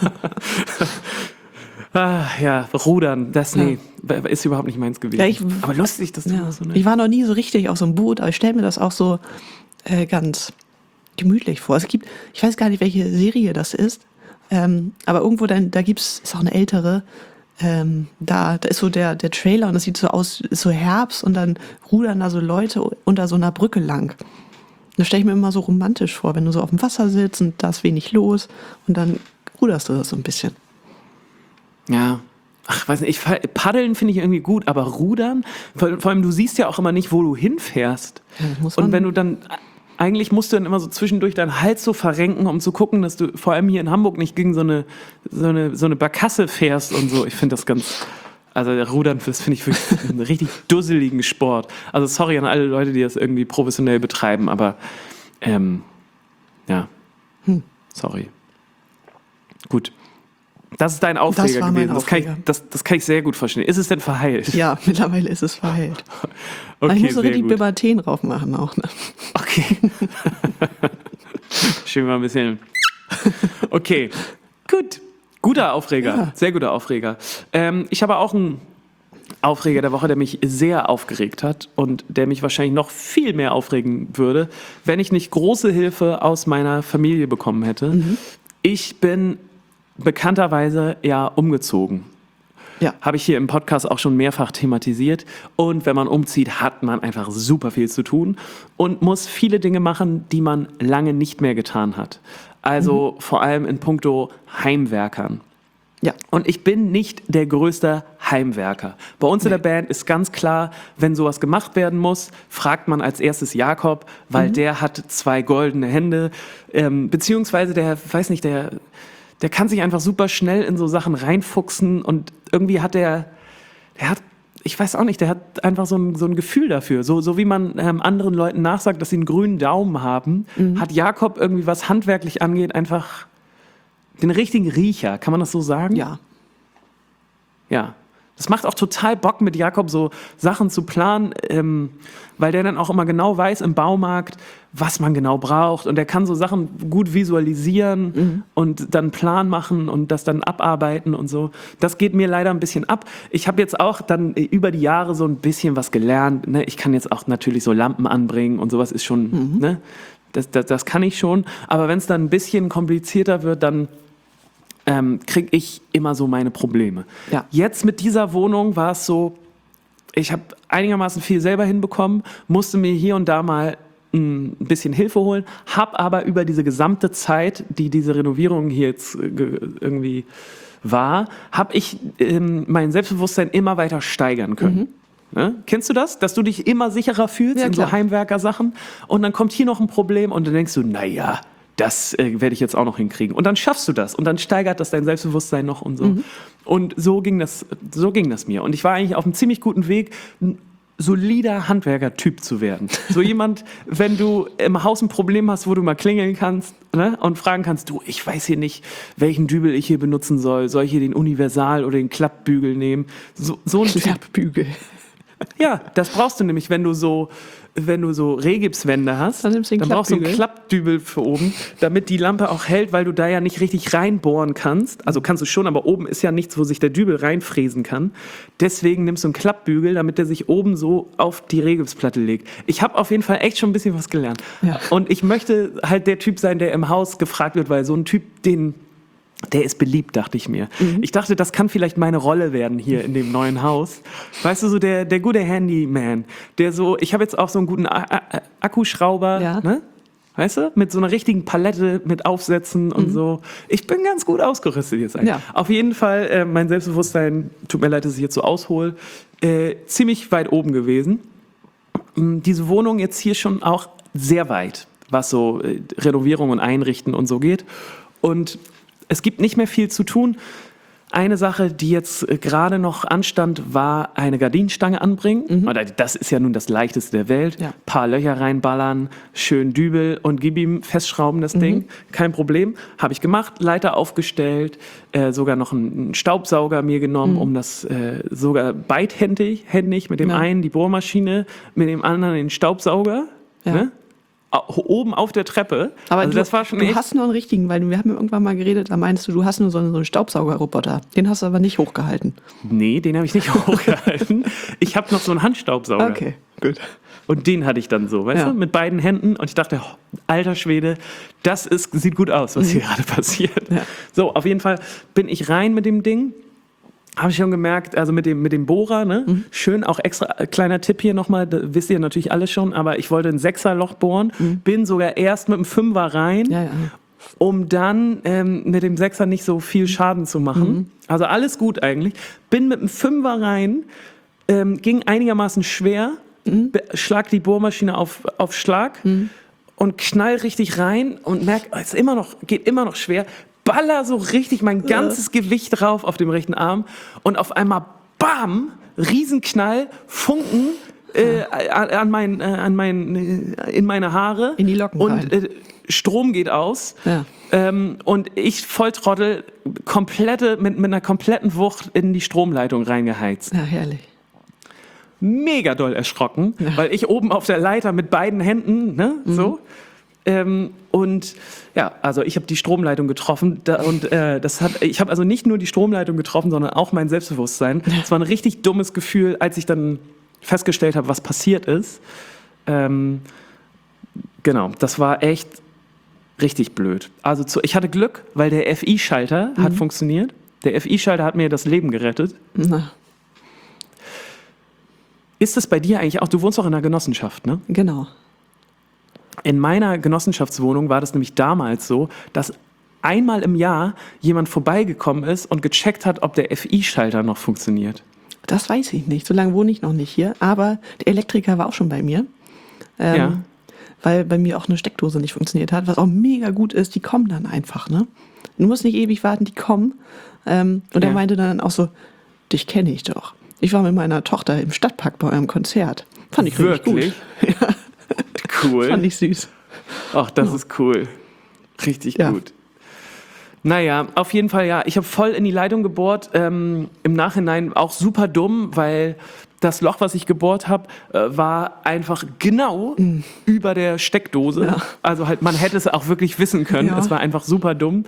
Ja, Rudern, ist überhaupt nicht meins gewesen. Ja, aber lustig, dass du so... Ne? Ich war noch nie so richtig auf so einem Boot, aber ich stelle mir das auch so ganz gemütlich vor. Ich weiß gar nicht, welche Serie das ist, aber irgendwo ist auch eine ältere, da ist so der Trailer und das sieht so aus, ist so Herbst und dann rudern da so Leute unter so einer Brücke lang. Das stelle ich mir immer so romantisch vor, wenn du so auf dem Wasser sitzt und da ist wenig los und dann ruderst du das so ein bisschen. Ja, weiß nicht, Paddeln finde ich irgendwie gut, aber Rudern, vor allem du siehst ja auch immer nicht, wo du hinfährst. Ja, und wenn du dann, eigentlich musst du dann immer so zwischendurch deinen Hals so verrenken, um zu gucken, dass du vor allem hier in Hamburg nicht gegen so eine Barkasse fährst und so. Ich finde das also Rudern, das finde ich wirklich einen richtig dusseligen Sport. Also sorry an alle Leute, die das irgendwie professionell betreiben, aber sorry. Gut. Das ist dein Aufreger gewesen. Das kann ich sehr gut verstehen. Ist es denn verheilt? Ja, mittlerweile ist es verheilt. Okay, ich muss so richtig Biberten drauf machen auch. Ne? Okay. Schön mal ein bisschen. Okay, gut. Guter Aufreger. Ja. Sehr guter Aufreger. Ich habe auch einen Aufreger der Woche, der mich sehr aufgeregt hat und der mich wahrscheinlich noch viel mehr aufregen würde, wenn ich nicht große Hilfe aus meiner Familie bekommen hätte. Mhm. Ich bin bekannterweise umgezogen. Ja. Habe ich hier im Podcast auch schon mehrfach thematisiert. Und wenn man umzieht, hat man einfach super viel zu tun und muss viele Dinge machen, die man lange nicht mehr getan hat. Also vor allem in puncto Heimwerkern. Ja. Und ich bin nicht der größte Heimwerker. Bei uns in der Band ist ganz klar, wenn sowas gemacht werden muss, fragt man als erstes Jakob, weil der hat 2 goldene Hände, beziehungsweise der kann sich einfach super schnell in so Sachen reinfuchsen und irgendwie hat ich weiß auch nicht, der hat einfach so ein Gefühl dafür. So wie man anderen Leuten nachsagt, dass sie einen grünen Daumen haben, hat Jakob irgendwie, was handwerklich angeht, einfach den richtigen Riecher. Kann man das so sagen? Ja. Ja. Das macht auch total Bock, mit Jakob so Sachen zu planen, weil der dann auch immer genau weiß im Baumarkt, was man genau braucht. Und der kann so Sachen gut visualisieren und dann Plan machen und das dann abarbeiten und so. Das geht mir leider ein bisschen ab. Ich habe jetzt auch dann über die Jahre so ein bisschen was gelernt. Ne? Ich kann jetzt auch natürlich so Lampen anbringen und sowas ist schon, ne? Das kann ich schon. Aber wenn es dann ein bisschen komplizierter wird, dann kriege ich immer so meine Probleme. Ja. Jetzt mit dieser Wohnung war es so, ich habe einigermaßen viel selber hinbekommen, musste mir hier und da mal ein bisschen Hilfe holen, habe aber über diese gesamte Zeit, die diese Renovierung hier jetzt irgendwie war, habe ich mein Selbstbewusstsein immer weiter steigern können. Ne? Kennst du das? Dass du dich immer sicherer fühlst in so Heimwerker-Sachen und dann kommt hier noch ein Problem und dann denkst du, naja, das werde ich jetzt auch noch hinkriegen. Und dann schaffst du das und dann steigert das dein Selbstbewusstsein noch und so. Und so ging das mir. Und ich war eigentlich auf einem ziemlich guten Weg, ein solider Handwerker-Typ zu werden. So jemand, wenn du im Haus ein Problem hast, wo du mal klingeln kannst, ne, und fragen kannst, du, ich weiß hier nicht, welchen Dübel ich hier benutzen soll. Soll ich hier den Universal oder den Klappbügel nehmen? So ein Klappbügel. Ja, das brauchst du nämlich, wenn du so Rehgipswände hast, dann brauchst du einen Klappdübel für oben, damit die Lampe auch hält, weil du da ja nicht richtig reinbohren kannst. Also kannst du schon, aber oben ist ja nichts, wo sich der Dübel reinfräsen kann. Deswegen nimmst du einen Klappbügel, damit der sich oben so auf die Rehgipsplatte legt. Ich habe auf jeden Fall echt schon ein bisschen was gelernt. Ja. Und ich möchte halt der Typ sein, der im Haus gefragt wird, weil so ein Typ, der ist beliebt, dachte ich mir. Ich dachte, das kann vielleicht meine Rolle werden hier in dem neuen Haus. Weißt du, so der gute Handyman, der so, ich habe jetzt auch so einen guten Akkuschrauber, ne? Weißt du? Mit so einer richtigen Palette, mit Aufsätzen und so. Ich bin ganz gut ausgerüstet jetzt eigentlich. Ja. Auf jeden Fall, mein Selbstbewusstsein, tut mir leid, dass ich jetzt so aushole, ziemlich weit oben gewesen. Diese Wohnung jetzt hier schon auch sehr weit, was so Renovierung und Einrichten und so geht. Und es gibt nicht mehr viel zu tun. Eine Sache, die jetzt gerade noch anstand, war eine Gardinenstange anbringen. Das ist ja nun das Leichteste der Welt. Ja. Paar Löcher reinballern, schön Dübel und gib ihm festschrauben das Ding. Kein Problem. Habe ich gemacht, Leiter aufgestellt, sogar noch einen Staubsauger mir genommen, um das sogar beidhändig mit dem einen die Bohrmaschine, mit dem anderen den Staubsauger. Ja. Ne? Oben auf der Treppe. Aber also du, das war schon du echt. hast nur einen richtigen, weil wir haben ja irgendwann mal geredet, da meinst du hast nur so einen Staubsaugerroboter. Den hast du aber nicht hochgehalten. Nee, den habe ich nicht hochgehalten. Ich habe noch so einen Handstaubsauger. Okay, gut. Und den hatte ich dann so, weißt Ja. du, mit beiden Händen. Und ich dachte, alter Schwede, sieht gut aus, was hier gerade passiert. Ja. So, auf jeden Fall bin ich rein mit dem Ding. Habe ich schon gemerkt, also mit dem Bohrer, ne? Schön, auch extra, kleiner Tipp hier nochmal, da wisst ihr natürlich alles schon, aber ich wollte ein 6er-Loch bohren, bin sogar erst mit dem 5er rein, Ja. um dann mit dem 6er nicht so viel Schaden zu machen. Also alles gut eigentlich. Bin mit dem 5er rein, ging einigermaßen schwer, schlag die Bohrmaschine auf Schlag und knall richtig rein und merk, es geht immer noch schwer, baller so richtig mein ganzes Gewicht drauf auf dem rechten Arm und auf einmal BAM! Riesenknall, Funken in meine Haare. In die Locken und rein. Strom geht aus. Ja. Und ich Volltrottel mit einer kompletten Wucht in die Stromleitung reingeheizt. Ja, herrlich. Mega doll erschrocken, weil ich oben auf der Leiter mit beiden Händen, ne, so. Und ja, also ich habe die Stromleitung getroffen ich habe also nicht nur die Stromleitung getroffen, sondern auch mein Selbstbewusstsein. Es war ein richtig dummes Gefühl, als ich dann festgestellt habe, was passiert ist. Genau, das war echt richtig blöd. Also ich hatte Glück, weil der FI-Schalter hat funktioniert. Der FI-Schalter hat mir das Leben gerettet. Na, Ist das bei dir eigentlich auch, du wohnst auch in einer Genossenschaft, ne? genau. In meiner Genossenschaftswohnung war das nämlich damals so, dass einmal im Jahr jemand vorbeigekommen ist und gecheckt hat, ob der FI-Schalter noch funktioniert. Das weiß ich nicht. So lange wohne ich noch nicht hier. Aber der Elektriker war auch schon bei mir. Ja. Weil bei mir auch eine Steckdose nicht funktioniert hat. Was auch mega gut ist, die kommen dann einfach, ne? Du musst nicht ewig warten, die kommen. Und er meinte dann auch so, dich kenne ich doch. Ich war mit meiner Tochter im Stadtpark bei eurem Konzert. Fand ich richtig Wirklich? gut. Ja, Cool. fand ich süß. Ach, das ist cool. Richtig Ja. gut. Naja, auf jeden Fall, ja. Ich habe voll in die Leitung gebohrt. Im Nachhinein auch super dumm, weil das Loch, was ich gebohrt habe, war einfach genau über der Steckdose. Ja. Also halt, man hätte es auch wirklich wissen können. Ja. Es war einfach super dumm.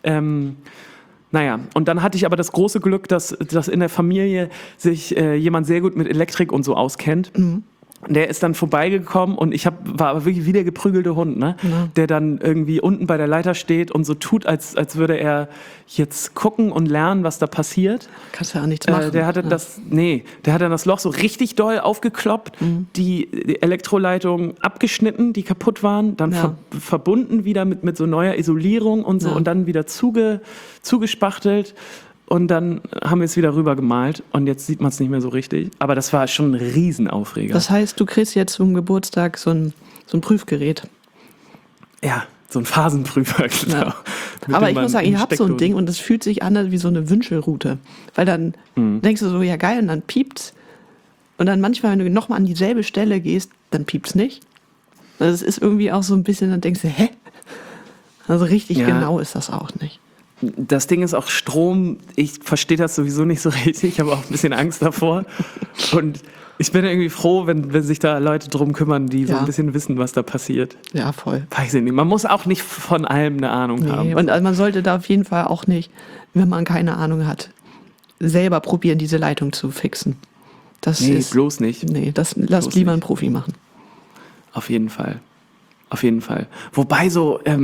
Naja, und dann hatte ich aber das große Glück, dass in der Familie sich jemand sehr gut mit Elektrik und so auskennt. Der ist dann vorbeigekommen und war aber wirklich wie der geprügelte Hund, ne? Ja. Der dann irgendwie unten bei der Leiter steht und so tut, als würde er jetzt gucken und lernen, was da passiert. Kannst ja auch nichts machen. Der hatte das Loch so richtig doll aufgekloppt, die Elektroleitungen abgeschnitten, die kaputt waren, dann Ja. verbunden wieder mit so neuer Isolierung und so Ja. und dann wieder zugespachtelt. Und dann haben wir es wieder rüber gemalt und jetzt sieht man es nicht mehr so richtig. Aber das war schon ein Riesenaufreger. Das heißt, du kriegst jetzt zum Geburtstag so ein Prüfgerät. Ja, so ein Phasenprüfer. Genau. Ja. Mit Aber dem ich man muss sagen, in ihr habt so ein Steckdosen- Ding und es fühlt sich an wie so eine Wünschelroute. Weil dann denkst du so, ja geil, und dann piept's. Und dann manchmal, wenn du nochmal an dieselbe Stelle gehst, dann piept's nicht. Also es ist irgendwie auch so ein bisschen, dann denkst du, hä? Also richtig Ja. genau ist das auch nicht. Das Ding ist auch Strom. Ich verstehe das sowieso nicht so richtig. Ich habe auch ein bisschen Angst davor. Und ich bin irgendwie froh, wenn sich da Leute drum kümmern, die so Ja. ein bisschen wissen, was da passiert. Ja, voll. Weiß ich nicht. Man muss auch nicht von allem eine Ahnung Nee. haben. Und also man sollte da auf jeden Fall auch nicht, wenn man keine Ahnung hat, selber probieren, diese Leitung zu fixen. Das Nee, ist, bloß nicht. Nee, das lass Bloß lieber nicht. einen Profi machen. Auf jeden Fall. Auf jeden Fall. Wobei so,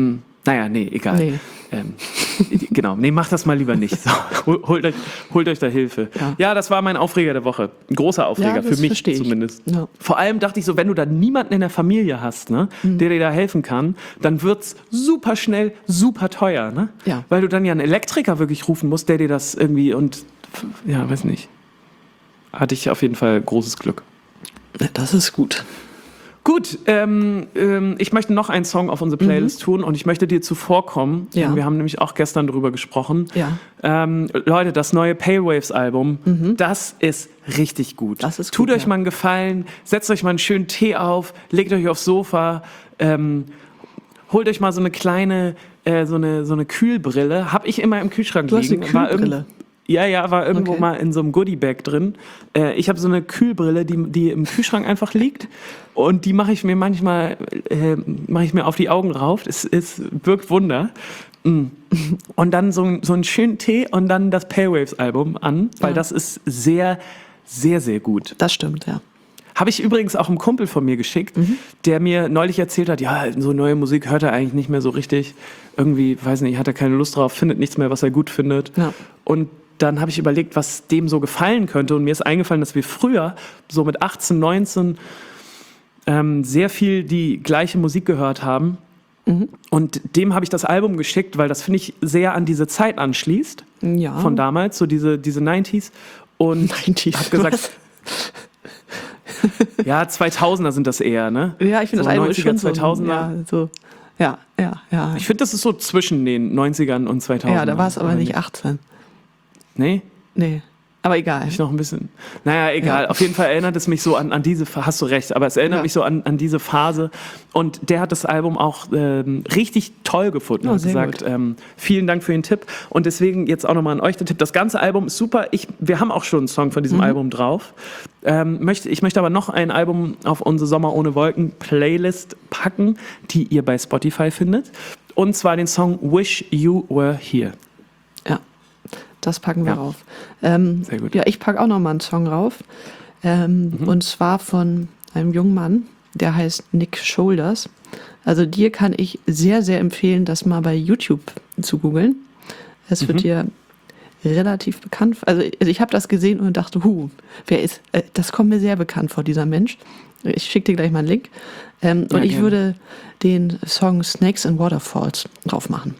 Naja, nee, egal. Nee. Genau, nee, macht das mal lieber nicht. So, holt euch da Hilfe. Ja, das war mein Aufreger der Woche. Ein großer Aufreger, das für mich verstehe ich. zumindest. Ja. Vor allem dachte ich so, wenn du da niemanden in der Familie hast, ne, der dir da helfen kann, dann wird's super schnell, super teuer. Ne? Ja. Weil du dann ja einen Elektriker wirklich rufen musst, der dir das irgendwie ja, weiß nicht. Hatte ich auf jeden Fall großes Glück. Das ist gut. Gut, ich möchte noch einen Song auf unsere Playlist tun und ich möchte dir zuvorkommen. Ja. Wir haben nämlich auch gestern drüber gesprochen. Ja. Leute, das neue Pale Waves Album, das ist richtig gut. Das ist Tut gut, euch ja. mal einen Gefallen, setzt euch mal einen schönen Tee auf, legt euch aufs Sofa, holt euch mal so eine kleine, so eine Kühlbrille. Hab ich immer im Kühlschrank Du hast liegen. eine Kühlbrille? War irgendwo Okay. mal in so einem Goodie-Bag drin. Ich habe so eine Kühlbrille, die im Kühlschrank einfach liegt. Und die mache ich mir manchmal auf die Augen rauf. Es wirkt Wunder. Und dann so einen schönen Tee und dann das Pale Waves Album an, weil das ist sehr, sehr, sehr gut. Das stimmt, ja. Habe ich übrigens auch einem Kumpel von mir geschickt, der mir neulich erzählt hat, ja, so neue Musik hört er eigentlich nicht mehr so richtig. Irgendwie, weiß nicht, hat er keine Lust drauf, findet nichts mehr, was er gut findet. Ja. Und dann habe ich überlegt, was dem so gefallen könnte. Und mir ist eingefallen, dass wir früher, so mit 18, 19, sehr viel die gleiche Musik gehört haben. Und dem habe ich das Album geschickt, weil das, finde ich, sehr an diese Zeit anschließt. Ja. Von damals, so diese 90s. Und 90s. habe gesagt, ja, 2000er sind das eher, ne? Ja, ich finde so das Album 90er, ist schon so, 2000er. ja, so. Ja. Ich finde, das ist so zwischen den 90ern und 2000ern. Ja, da war es aber nicht 18. Nee? Nee. Aber egal. Ich noch ein bisschen. Naja, egal. Ja. Auf jeden Fall erinnert es mich so an diese Phase. Hast du recht, aber es erinnert mich so an diese Phase. Und der hat das Album auch richtig toll gefunden. Oh, Hat sehr gesagt, vielen Dank für den Tipp. Und deswegen jetzt auch nochmal an euch der Tipp. Das ganze Album ist super. Wir haben auch schon einen Song von diesem Album drauf. Ich möchte aber noch ein Album auf unsere Sommer ohne Wolken Playlist packen, die ihr bei Spotify findet. Und zwar den Song Wish You Were Here. Ja, das packen wir Ja. rauf. Sehr gut. Ja, ich packe auch noch mal einen Song rauf. Und zwar von einem jungen Mann, der heißt Nick Shoulders. Also dir kann ich sehr, sehr empfehlen, das mal bei YouTube zu googeln. Es wird dir relativ bekannt. Also ich habe das gesehen und dachte, wer ist? Das kommt mir sehr bekannt vor, dieser Mensch. Ich schicke dir gleich mal einen Link. Und ich gerne. würde den Song Snakes and Waterfalls drauf machen.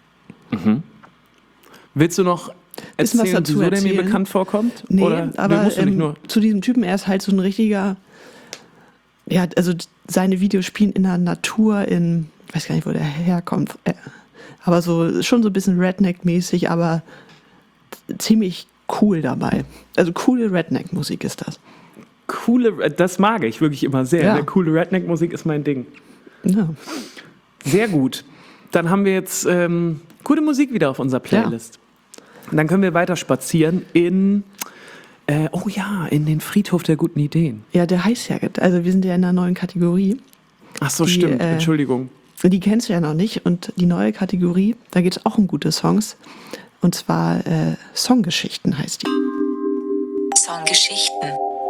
Willst du noch Bisschen was erzählen, dazu wieso der mir erzählen? bekannt vorkommt? Nee, Oder aber musst du nicht nur? zu diesem Typen, er ist halt so ein richtiger, ja, also seine Videos spielen in der Natur, ich weiß gar nicht, wo der herkommt, aber schon so ein bisschen Redneck-mäßig, aber ziemlich cool dabei. Also coole Redneck-Musik ist das. Das mag ich wirklich immer sehr. Ja. Ne? Coole Redneck-Musik ist mein Ding. Ja. Sehr gut. Dann haben wir jetzt gute Musik wieder auf unserer Playlist. Und dann können wir weiter spazieren in den Friedhof der guten Ideen. Ja, der heißt ja, also wir sind ja in einer neuen Kategorie. Ach so, Die, stimmt. Entschuldigung. Die kennst du ja noch nicht. Und die neue Kategorie, da geht es auch um gute Songs. Und zwar Songgeschichten heißt die. Songgeschichten.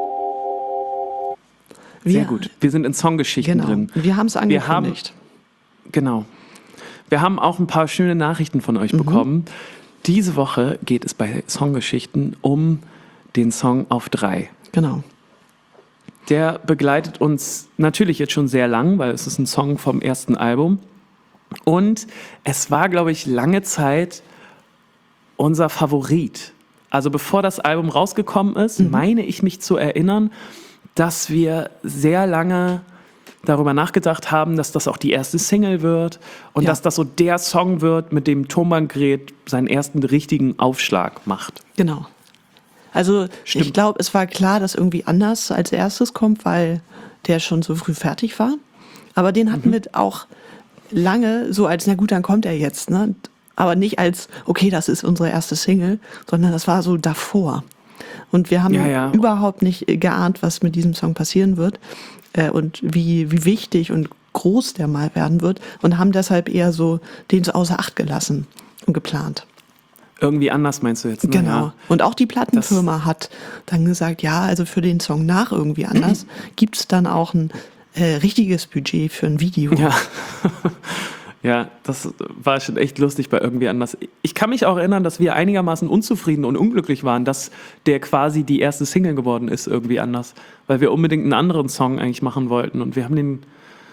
Sehr gut. Wir sind in Songgeschichten Genau. drin. Wir haben es angekündigt. Genau. Wir haben auch ein paar schöne Nachrichten von euch bekommen. Diese Woche geht es bei Songgeschichten um den Song Auf 3. Genau. Der begleitet uns natürlich jetzt schon sehr lang, weil es ist ein Song vom ersten Album. Und es war, glaube ich, lange Zeit unser Favorit. Also bevor das Album rausgekommen ist, meine ich mich zu erinnern, dass wir sehr lange darüber nachgedacht haben, dass das auch die erste Single wird und Ja. dass das so der Song wird, mit dem Tonbandgerät seinen ersten richtigen Aufschlag macht. Genau. Also Stimmt. ich glaube, es war klar, dass irgendwie anders als erstes kommt, weil der schon so früh fertig war. Aber den hatten wir auch lange so als, na gut, dann kommt er jetzt. Ne? Aber nicht als, okay, das ist unsere erste Single, sondern das war so davor. Und wir haben Ja. überhaupt nicht geahnt, was mit diesem Song passieren wird und wie wichtig und groß der mal werden wird und haben deshalb eher so den so außer Acht gelassen und geplant. Irgendwie anders meinst du jetzt? Ne? Genau. Ja. Und auch die Plattenfirma hat dann gesagt, ja, also für den Song nach irgendwie anders gibt es dann auch ein richtiges Budget für ein Video. Ja. Ja, das war schon echt lustig bei Irgendwie anders. Ich kann mich auch erinnern, dass wir einigermaßen unzufrieden und unglücklich waren, dass der quasi die erste Single geworden ist, Irgendwie anders. Weil wir unbedingt einen anderen Song eigentlich machen wollten und wir haben den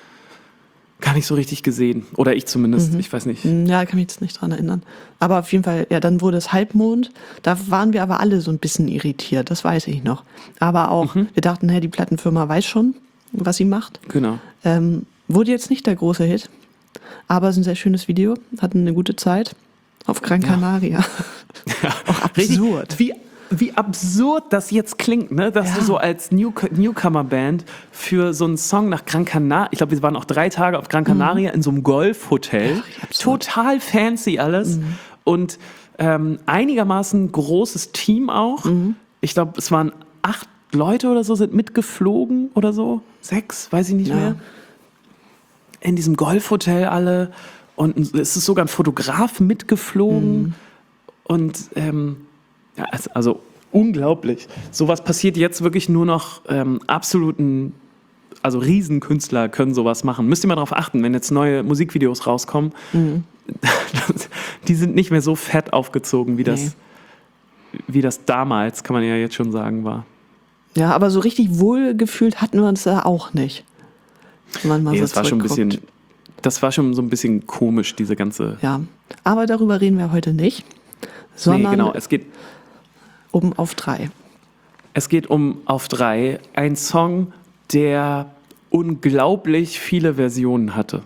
gar nicht so richtig gesehen. Oder ich zumindest, ich weiß nicht. Ja, kann mich jetzt nicht dran erinnern. Aber auf jeden Fall, ja, dann wurde es Halbmond. Da waren wir aber alle so ein bisschen irritiert, das weiß ich noch. Aber auch, wir dachten, hey, die Plattenfirma weiß schon, was sie macht. Genau. Wurde jetzt nicht der große Hit, aber es ist ein sehr schönes Video, hatten eine gute Zeit auf Gran Canaria. Ja. Auch absurd. Wie absurd das jetzt klingt, ne? Dass du so als Newcomer-Band für so einen Song nach Gran Canaria, ich glaube, wir waren auch 3 Tage auf Gran Canaria in so einem Golfhotel, total fancy alles und einigermaßen großes Team auch. Ich glaube, es waren 8 Leute oder so, sind mitgeflogen oder so, 6, weiß ich nicht mehr. In diesem Golfhotel alle und es ist sogar ein Fotograf mitgeflogen und ja, also unglaublich. Sowas passiert jetzt wirklich nur noch absoluten, also Riesenkünstler können sowas machen. Müsst ihr mal darauf achten, wenn jetzt neue Musikvideos rauskommen, die sind nicht mehr so fett aufgezogen, wie das damals, kann man ja jetzt schon sagen, war. Ja, aber so richtig wohlgefühlt hatten wir uns da auch nicht. Das war schon so ein bisschen komisch, diese ganze... Ja, aber darüber reden wir heute nicht, sondern genau, es geht um Auf 3. Es geht um Auf 3, ein Song, der unglaublich viele Versionen hatte.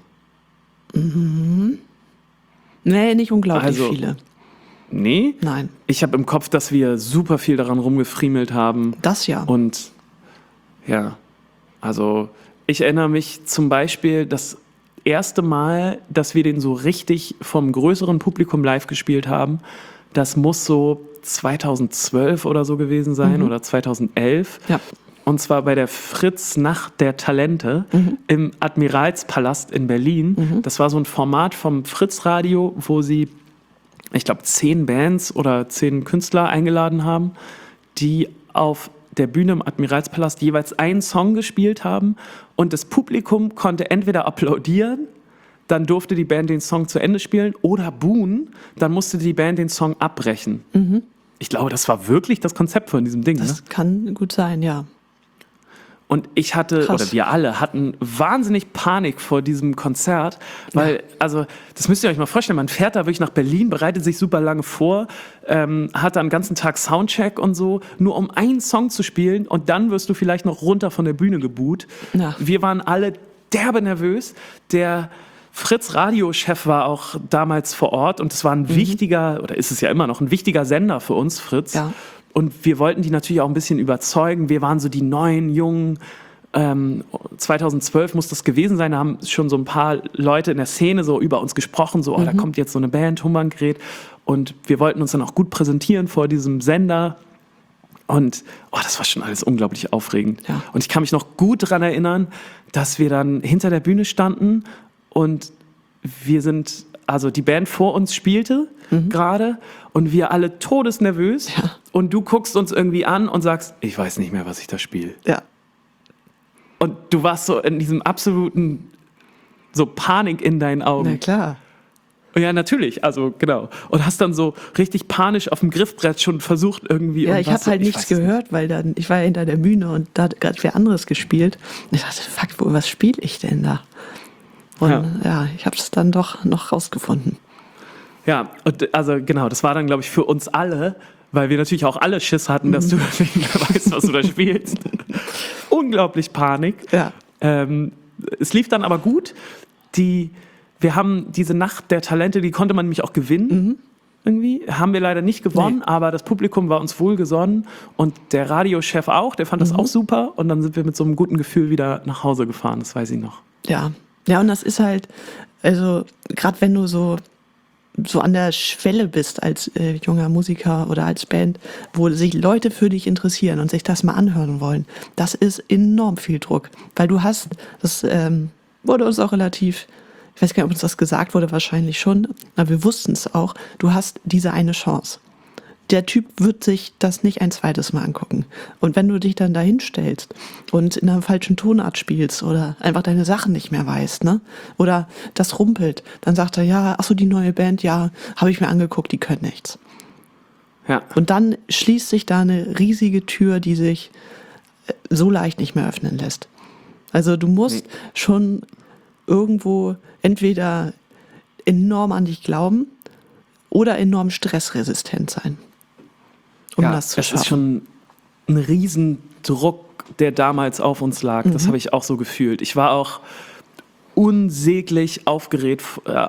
Nee, nicht unglaublich viele. Nee? Nein. Ich habe im Kopf, dass wir super viel daran rumgefriemelt haben. Das ja. Und ja, also ich erinnere mich zum Beispiel das erste Mal, dass wir den so richtig vom größeren Publikum live gespielt haben. Das muss so 2012 oder so gewesen sein oder 2011. Ja. Und zwar bei der Fritz Nacht der Talente im Admiralspalast in Berlin. Das war so ein Format vom Fritz Radio, wo sie, ich glaube, 10 Bands oder 10 Künstler eingeladen haben, die auf der Bühne im Admiralspalast jeweils einen Song gespielt haben und das Publikum konnte entweder applaudieren, dann durfte die Band den Song zu Ende spielen oder buhen, dann musste die Band den Song abbrechen. Ich glaube, das war wirklich das Konzept von diesem Ding. Das kann gut sein, ja. Und ich hatte, oder wir alle hatten wahnsinnig Panik vor diesem Konzert, weil, also, das müsst ihr euch mal vorstellen, man fährt da wirklich nach Berlin, bereitet sich super lange vor, hat dann den ganzen Tag Soundcheck und so, nur um einen Song zu spielen und dann wirst du vielleicht noch runter von der Bühne geboot. Ja. Wir waren alle derbe nervös. Der Fritz-Radio-Chef war auch damals vor Ort und es war ein wichtiger, oder ist es ja immer noch, ein wichtiger Sender für uns, Fritz. Ja. Und wir wollten die natürlich auch ein bisschen überzeugen. Wir waren so die neuen, jungen, 2012 muss das gewesen sein, da haben schon so ein paar Leute in der Szene so über uns gesprochen, so, da kommt jetzt so eine Band, Humbanggerät. Und wir wollten uns dann auch gut präsentieren vor diesem Sender. Und das war schon alles unglaublich aufregend. Ja. Und ich kann mich noch gut daran erinnern, dass wir dann hinter der Bühne standen und die Band vor uns spielte gerade und wir alle todesnervös und du guckst uns irgendwie an und sagst, ich weiß nicht mehr, was ich da spiele. Ja. Und du warst so in diesem absoluten so Panik in deinen Augen. Na klar. Ja, natürlich, also genau. Und hast dann so richtig panisch auf dem Griffbrett schon versucht irgendwie. Ja, ich habe halt nichts gehört, weil ich war ja hinter der Bühne und da hat gerade wer anderes gespielt. Und ich dachte, fuck, was spiele ich denn da? Und ich habe es dann doch noch rausgefunden. Ja, und also genau, das war dann, glaube ich, für uns alle, weil wir natürlich auch alle Schiss hatten, dass du nicht mehr weißt, was du da spielst. Unglaublich Panik. Ja. Es lief dann aber gut. Wir haben diese Nacht der Talente, die konnte man nämlich auch gewinnen. Irgendwie. Haben wir leider nicht gewonnen, aber das Publikum war uns wohlgesonnen und der Radiochef auch, der fand das auch super. Und dann sind wir mit so einem guten Gefühl wieder nach Hause gefahren, das weiß ich noch. Ja, und das ist halt, also gerade wenn du so an der Schwelle bist als junger Musiker oder als Band, wo sich Leute für dich interessieren und sich das mal anhören wollen, das ist enorm viel Druck. Weil du hast, das wurde uns auch relativ, ich weiß gar nicht, ob uns das gesagt wurde, wahrscheinlich schon, aber wir wussten es auch, du hast diese eine Chance. der Typ wird sich das nicht ein zweites Mal angucken. Und wenn du dich dann da hinstellst und in einer falschen Tonart spielst oder einfach deine Sachen nicht mehr weißt, ne? Oder das rumpelt, dann sagt er, ja, ach so, die neue Band, ja, habe ich mir angeguckt, die können nichts. Ja. Und dann schließt sich da eine riesige Tür, die sich so leicht nicht mehr öffnen lässt. Also du musst schon irgendwo entweder enorm an dich glauben oder enorm stressresistent sein, um das zu schaffen. Es ist schon ein Riesendruck, der damals auf uns lag. Das habe ich auch so gefühlt. Ich war auch unsäglich aufgeregt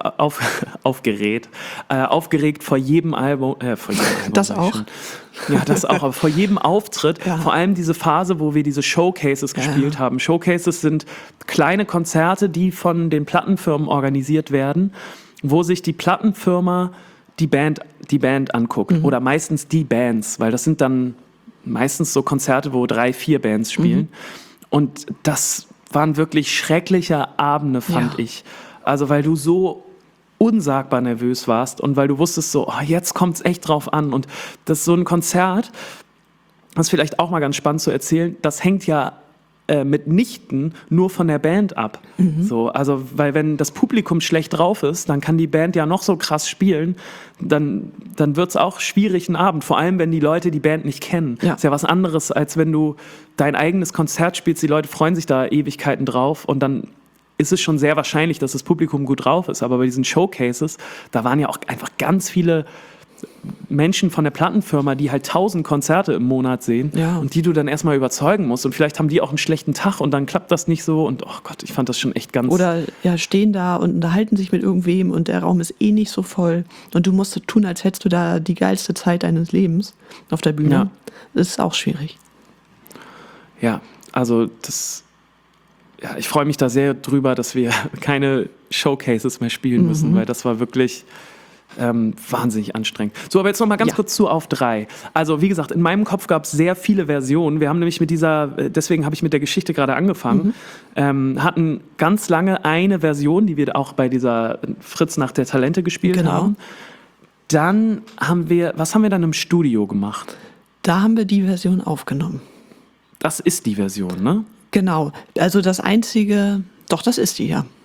vor jedem Album. Das auch? Ja, das auch, aber vor jedem Auftritt. Ja. Vor allem diese Phase, wo wir diese Showcases gespielt haben. Showcases sind kleine Konzerte, die von den Plattenfirmen organisiert werden, wo sich die Plattenfirma die Band anguckt. Oder meistens die Bands, weil das sind dann meistens so Konzerte, wo 3, 4 Bands spielen. Und das waren wirklich schreckliche Abende, fand ich. Also weil du so unsagbar nervös warst und weil du wusstest so, oh, jetzt kommt es echt drauf an. Und das ist so ein Konzert, das ist vielleicht auch mal ganz spannend zu erzählen, das hängt ja mitnichten nur von der Band ab. So, also, weil wenn das Publikum schlecht drauf ist, dann kann die Band ja noch so krass spielen, dann wird es auch schwierig ein Abend, vor allem wenn die Leute die Band nicht kennen. Ja. Ist ja was anderes, als wenn du dein eigenes Konzert spielst, die Leute freuen sich da Ewigkeiten drauf und dann ist es schon sehr wahrscheinlich, dass das Publikum gut drauf ist. Aber bei diesen Showcases, da waren ja auch einfach ganz viele Menschen von der Plattenfirma, die halt 1000 Konzerte im Monat sehen und die du dann erstmal überzeugen musst. Und vielleicht haben die auch einen schlechten Tag und dann klappt das nicht so. Und oh Gott, ich fand das schon echt ganz... Oder stehen da und unterhalten sich mit irgendwem und der Raum ist eh nicht so voll. Und du musst so tun, als hättest du da die geilste Zeit deines Lebens auf der Bühne. Ja. Das ist auch schwierig. Ja, also ich freue mich da sehr drüber, dass wir keine Showcases mehr spielen müssen, weil das war wirklich wahnsinnig anstrengend. So, aber jetzt noch mal ganz kurz zu Auf 3. Also wie gesagt, in meinem Kopf gab es sehr viele Versionen. Wir haben nämlich deswegen habe ich mit der Geschichte gerade angefangen, hatten ganz lange eine Version, die wir auch bei dieser Fritz Nacht der Talente gespielt haben. Dann was haben wir dann im Studio gemacht? Da haben wir die Version aufgenommen. Das ist die Version, ne? Genau, also das einzige, doch, das ist die, ja.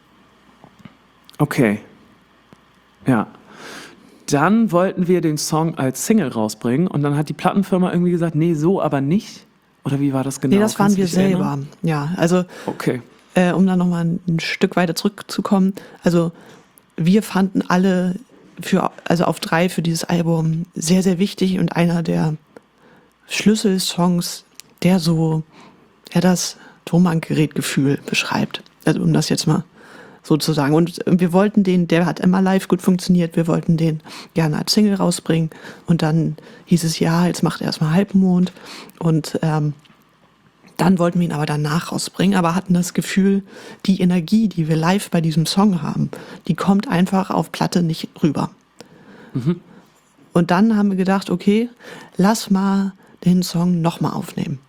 Okay. Ja. Dann wollten wir den Song als Single rausbringen und dann hat die Plattenfirma irgendwie gesagt, nee, so aber nicht. Oder wie war das genau? Nee, das waren wir selber. Ja, also okay. Um dann nochmal ein Stück weiter zurückzukommen, also wir fanden alle Auf 3 für dieses Album sehr, sehr wichtig und einer der Schlüsselsongs, der so das Tonbandgerät-Gefühl beschreibt. Also um das jetzt mal sozusagen. Und wir wollten der hat immer live gut funktioniert, wir wollten den gerne als Single rausbringen und dann hieß es, jetzt macht er erstmal Halbmond und dann wollten wir ihn aber danach rausbringen, aber hatten das Gefühl, die Energie, die wir live bei diesem Song haben, die kommt einfach auf Platte nicht rüber. Und dann haben wir gedacht, okay, lass mal den Song nochmal aufnehmen.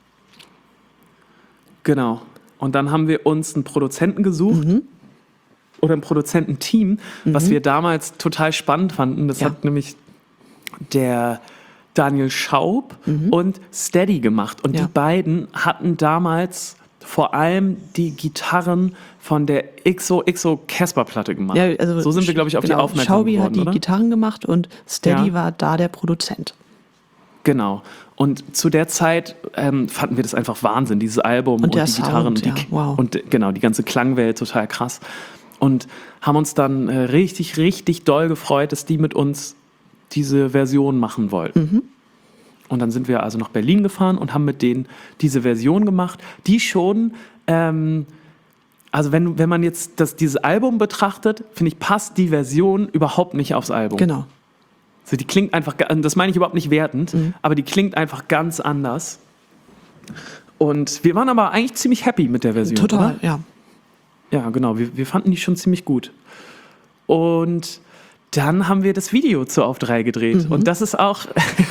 Genau. Und dann haben wir uns einen Produzenten gesucht, oder ein Produzententeam, was wir damals total spannend fanden. Das hat nämlich der Daniel Schaub und Steady gemacht. Und die beiden hatten damals vor allem die Gitarren von der XOXO Casper-Platte gemacht. Ja, also so sind wir, glaube ich, auf die aufmerksam geworden, Schaubi hat die Gitarren gemacht und Steady war da der Produzent. Genau. Und zu der Zeit fanden wir das einfach Wahnsinn, dieses Album und die Gitarren und die ganze Klangwelt total krass. Und haben uns dann richtig, richtig doll gefreut, dass die mit uns diese Version machen wollten. Und dann sind wir also nach Berlin gefahren und haben mit denen diese Version gemacht, die schon, also wenn man jetzt dieses Album betrachtet, finde ich, passt die Version überhaupt nicht aufs Album. Genau. Also die klingt einfach, das meine ich überhaupt nicht wertend, aber die klingt einfach ganz anders. Und wir waren aber eigentlich ziemlich happy mit der Version. Total, oder? ja. Ja, genau. Wir fanden die schon ziemlich gut. Und dann haben wir das Video zu Auf 3 gedreht. Und das ist auch...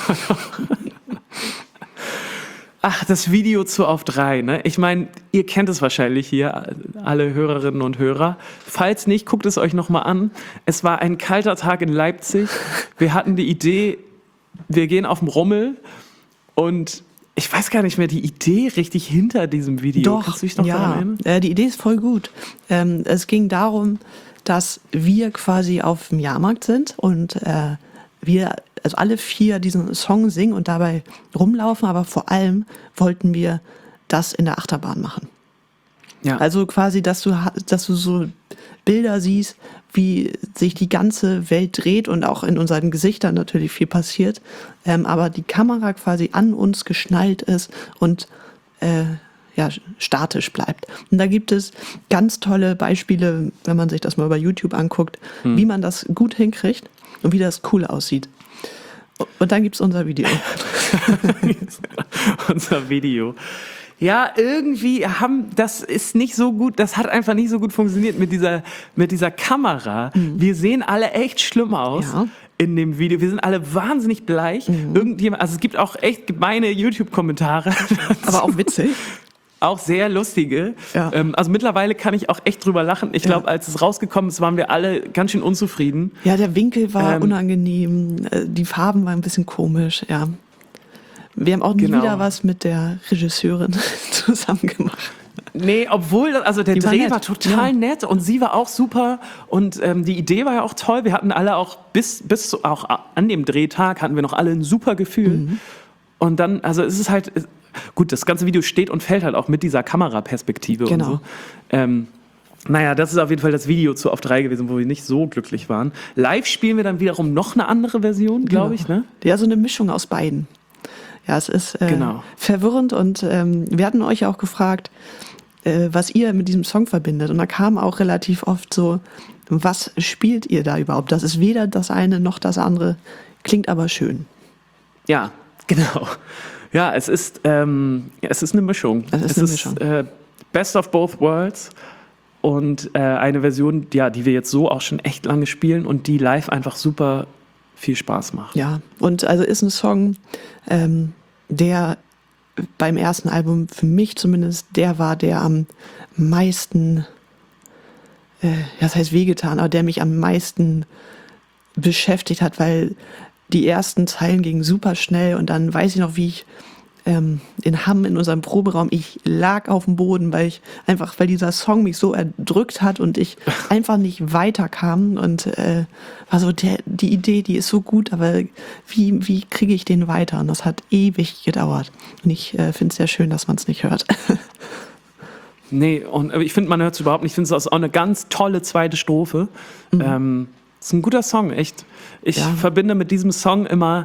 Ach, das Video zu Auf 3, ne? Ich meine, ihr kennt es wahrscheinlich hier, alle Hörerinnen und Hörer. Falls nicht, guckt es euch nochmal an. Es war ein kalter Tag in Leipzig. Wir hatten die Idee, wir gehen auf dem Rummel und ich weiß gar nicht mehr die Idee richtig hinter diesem Video. Doch, kannst du dich noch daran erinnern? Die Idee ist voll gut. Es ging darum, dass wir quasi auf dem Jahrmarkt sind und wir, also alle 4 diesen Song singen und dabei rumlaufen, aber vor allem wollten wir das in der Achterbahn machen. Ja. Also quasi, dass du so Bilder siehst, wie sich die ganze Welt dreht und auch in unseren Gesichtern natürlich viel passiert, aber die Kamera quasi an uns geschnallt ist und statisch bleibt. Und da gibt es ganz tolle Beispiele, wenn man sich das mal über YouTube anguckt, wie man das gut hinkriegt und wie das cool aussieht. Und dann gibt es unser Video. Unser Video. Ja, irgendwie das ist nicht so gut, das hat einfach nicht so gut funktioniert mit dieser Kamera. Wir sehen alle echt schlimm aus. Ja. In dem Video. Wir sind alle wahnsinnig bleich. Also es gibt auch echt gemeine YouTube-Kommentare. Aber auch witzig. Auch sehr lustige. Ja. Also mittlerweile kann ich auch echt drüber lachen. Ich glaube, als es rausgekommen ist, waren wir alle ganz schön unzufrieden. Ja, der Winkel war unangenehm, die Farben waren ein bisschen komisch, ja. Wir haben auch nie wieder was mit der Regisseurin zusammen gemacht. Nee, obwohl, also der Dreh war total nett und sie war auch super und die Idee war ja auch toll. Wir hatten alle auch bis auch an dem Drehtag hatten wir noch alle ein super Gefühl. Und dann, also es ist halt, gut, das ganze Video steht und fällt halt auch mit dieser Kameraperspektive und so. Naja, das ist auf jeden Fall das Video zu Auf 3 gewesen, wo wir nicht so glücklich waren. Live spielen wir dann wiederum noch eine andere Version, glaube ich, ne? Ja, so eine Mischung aus beiden. Ja, es ist verwirrend und wir hatten euch auch gefragt, was ihr mit diesem Song verbindet. Und da kam auch relativ oft so, was spielt ihr da überhaupt? Das ist weder das eine noch das andere, klingt aber schön. Ja, genau. Ja, es ist eine Mischung. Es ist Best of Both Worlds und eine Version, ja, die wir jetzt so auch schon echt lange spielen und die live einfach super viel Spaß macht. Ja, und also ist ein Song, der beim ersten Album für mich zumindest der war, der am meisten, das heißt wehgetan, aber der mich am meisten beschäftigt hat, weil die ersten Zeilen gingen super schnell und dann weiß ich noch, wie ich in Hamm in unserem Proberaum, ich lag auf dem Boden, weil dieser Song mich so erdrückt hat und ich einfach nicht weiterkam und war so, die Idee, die ist so gut, aber wie kriege ich den weiter? Und das hat ewig gedauert. Und ich finde es sehr schön, dass man es nicht hört. Nee, und ich finde, man hört es überhaupt nicht. Ich finde, es ist auch eine ganz tolle zweite Strophe. Ist ein guter Song, echt. Ich verbinde mit diesem Song immer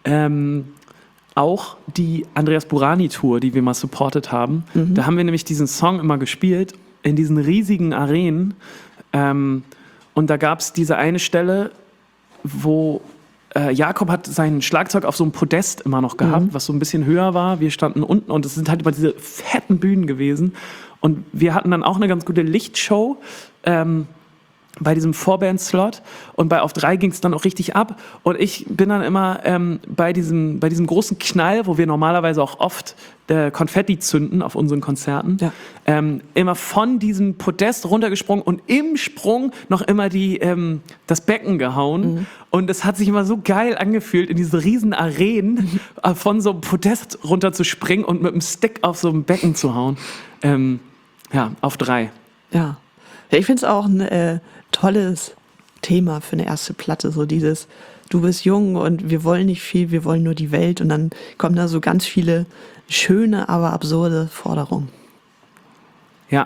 auch die Andreas Burani-Tour, die wir mal supportet haben. Da haben wir nämlich diesen Song immer gespielt in diesen riesigen Arenen. Und da gab es diese eine Stelle, wo Jakob hat sein Schlagzeug auf so einem Podest immer noch gehabt, was so ein bisschen höher war. Wir standen unten und es sind halt immer diese fetten Bühnen gewesen. Und wir hatten dann auch eine ganz gute Lichtshow bei diesem Vorband-Slot und bei Auf 3 ging es dann auch richtig ab und ich bin dann immer bei diesem großen Knall, wo wir normalerweise auch oft Konfetti zünden auf unseren Konzerten, immer von diesem Podest runtergesprungen und im Sprung noch immer das Becken gehauen und es hat sich immer so geil angefühlt, in diese riesen Arenen von so einem Podest runterzuspringen und mit dem Stick auf so ein Becken zu hauen. Auf 3. Ja, ich finde es auch ein tolles Thema für eine erste Platte, so dieses, du bist jung und wir wollen nicht viel, wir wollen nur die Welt und dann kommen da so ganz viele schöne, aber absurde Forderungen. Ja,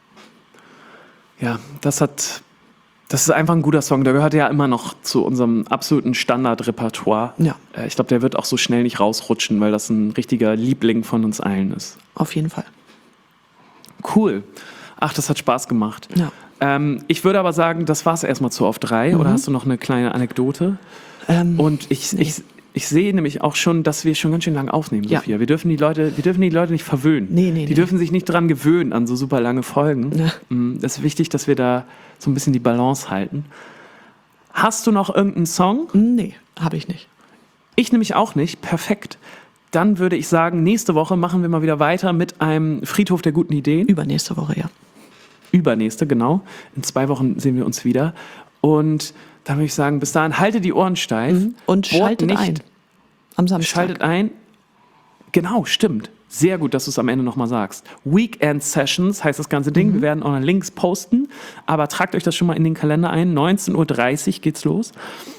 das ist einfach ein guter Song, der gehört ja immer noch zu unserem absoluten Standardrepertoire. Ja. Ich glaube, der wird auch so schnell nicht rausrutschen, weil das ein richtiger Liebling von uns allen ist. Auf jeden Fall. Cool. Ach, das hat Spaß gemacht. Ja. Ich würde aber sagen, das war es erstmal zu Auf 3. Oder hast du noch eine kleine Anekdote? Und ich sehe nämlich auch schon, dass wir schon ganz schön lange aufnehmen, Sophia. Ja. Wir dürfen die Leute nicht verwöhnen. Die dürfen sich nicht dran gewöhnen an so super lange Folgen. Ja. Es ist wichtig, dass wir da so ein bisschen die Balance halten. Hast du noch irgendeinen Song? Nee, habe ich nicht. Ich nämlich auch nicht. Perfekt. Dann würde ich sagen, nächste Woche machen wir mal wieder weiter mit einem Friedhof der guten Ideen. Übernächste Woche, ja. Übernächste, genau. In 2 Wochen sehen wir uns wieder. Und dann würde ich sagen, bis dahin, halte die Ohren steif. Und schaltet ein. am Samstag. Schaltet ein. Genau, stimmt. Sehr gut, dass du es am Ende nochmal sagst. Weekend Sessions heißt das ganze Ding. Wir werden auch noch Links posten, aber tragt euch das schon mal in den Kalender ein. 19.30 Uhr geht's los.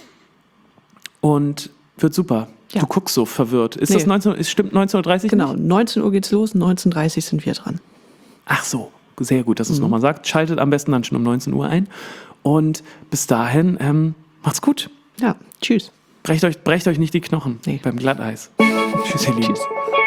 Und wird super. Ja. Du guckst so verwirrt. Ist das stimmt 19.30 Uhr? Genau, nicht? 19 Uhr geht's los, 19.30 Uhr sind wir dran. Ach so, sehr gut, dass du es nochmal sagst. Schaltet am besten dann schon um 19 Uhr ein. Und bis dahin, macht's gut. Ja, tschüss. Brecht euch nicht die Knochen beim Glatteis. Tschüss, ihr Lieben. Tschüss.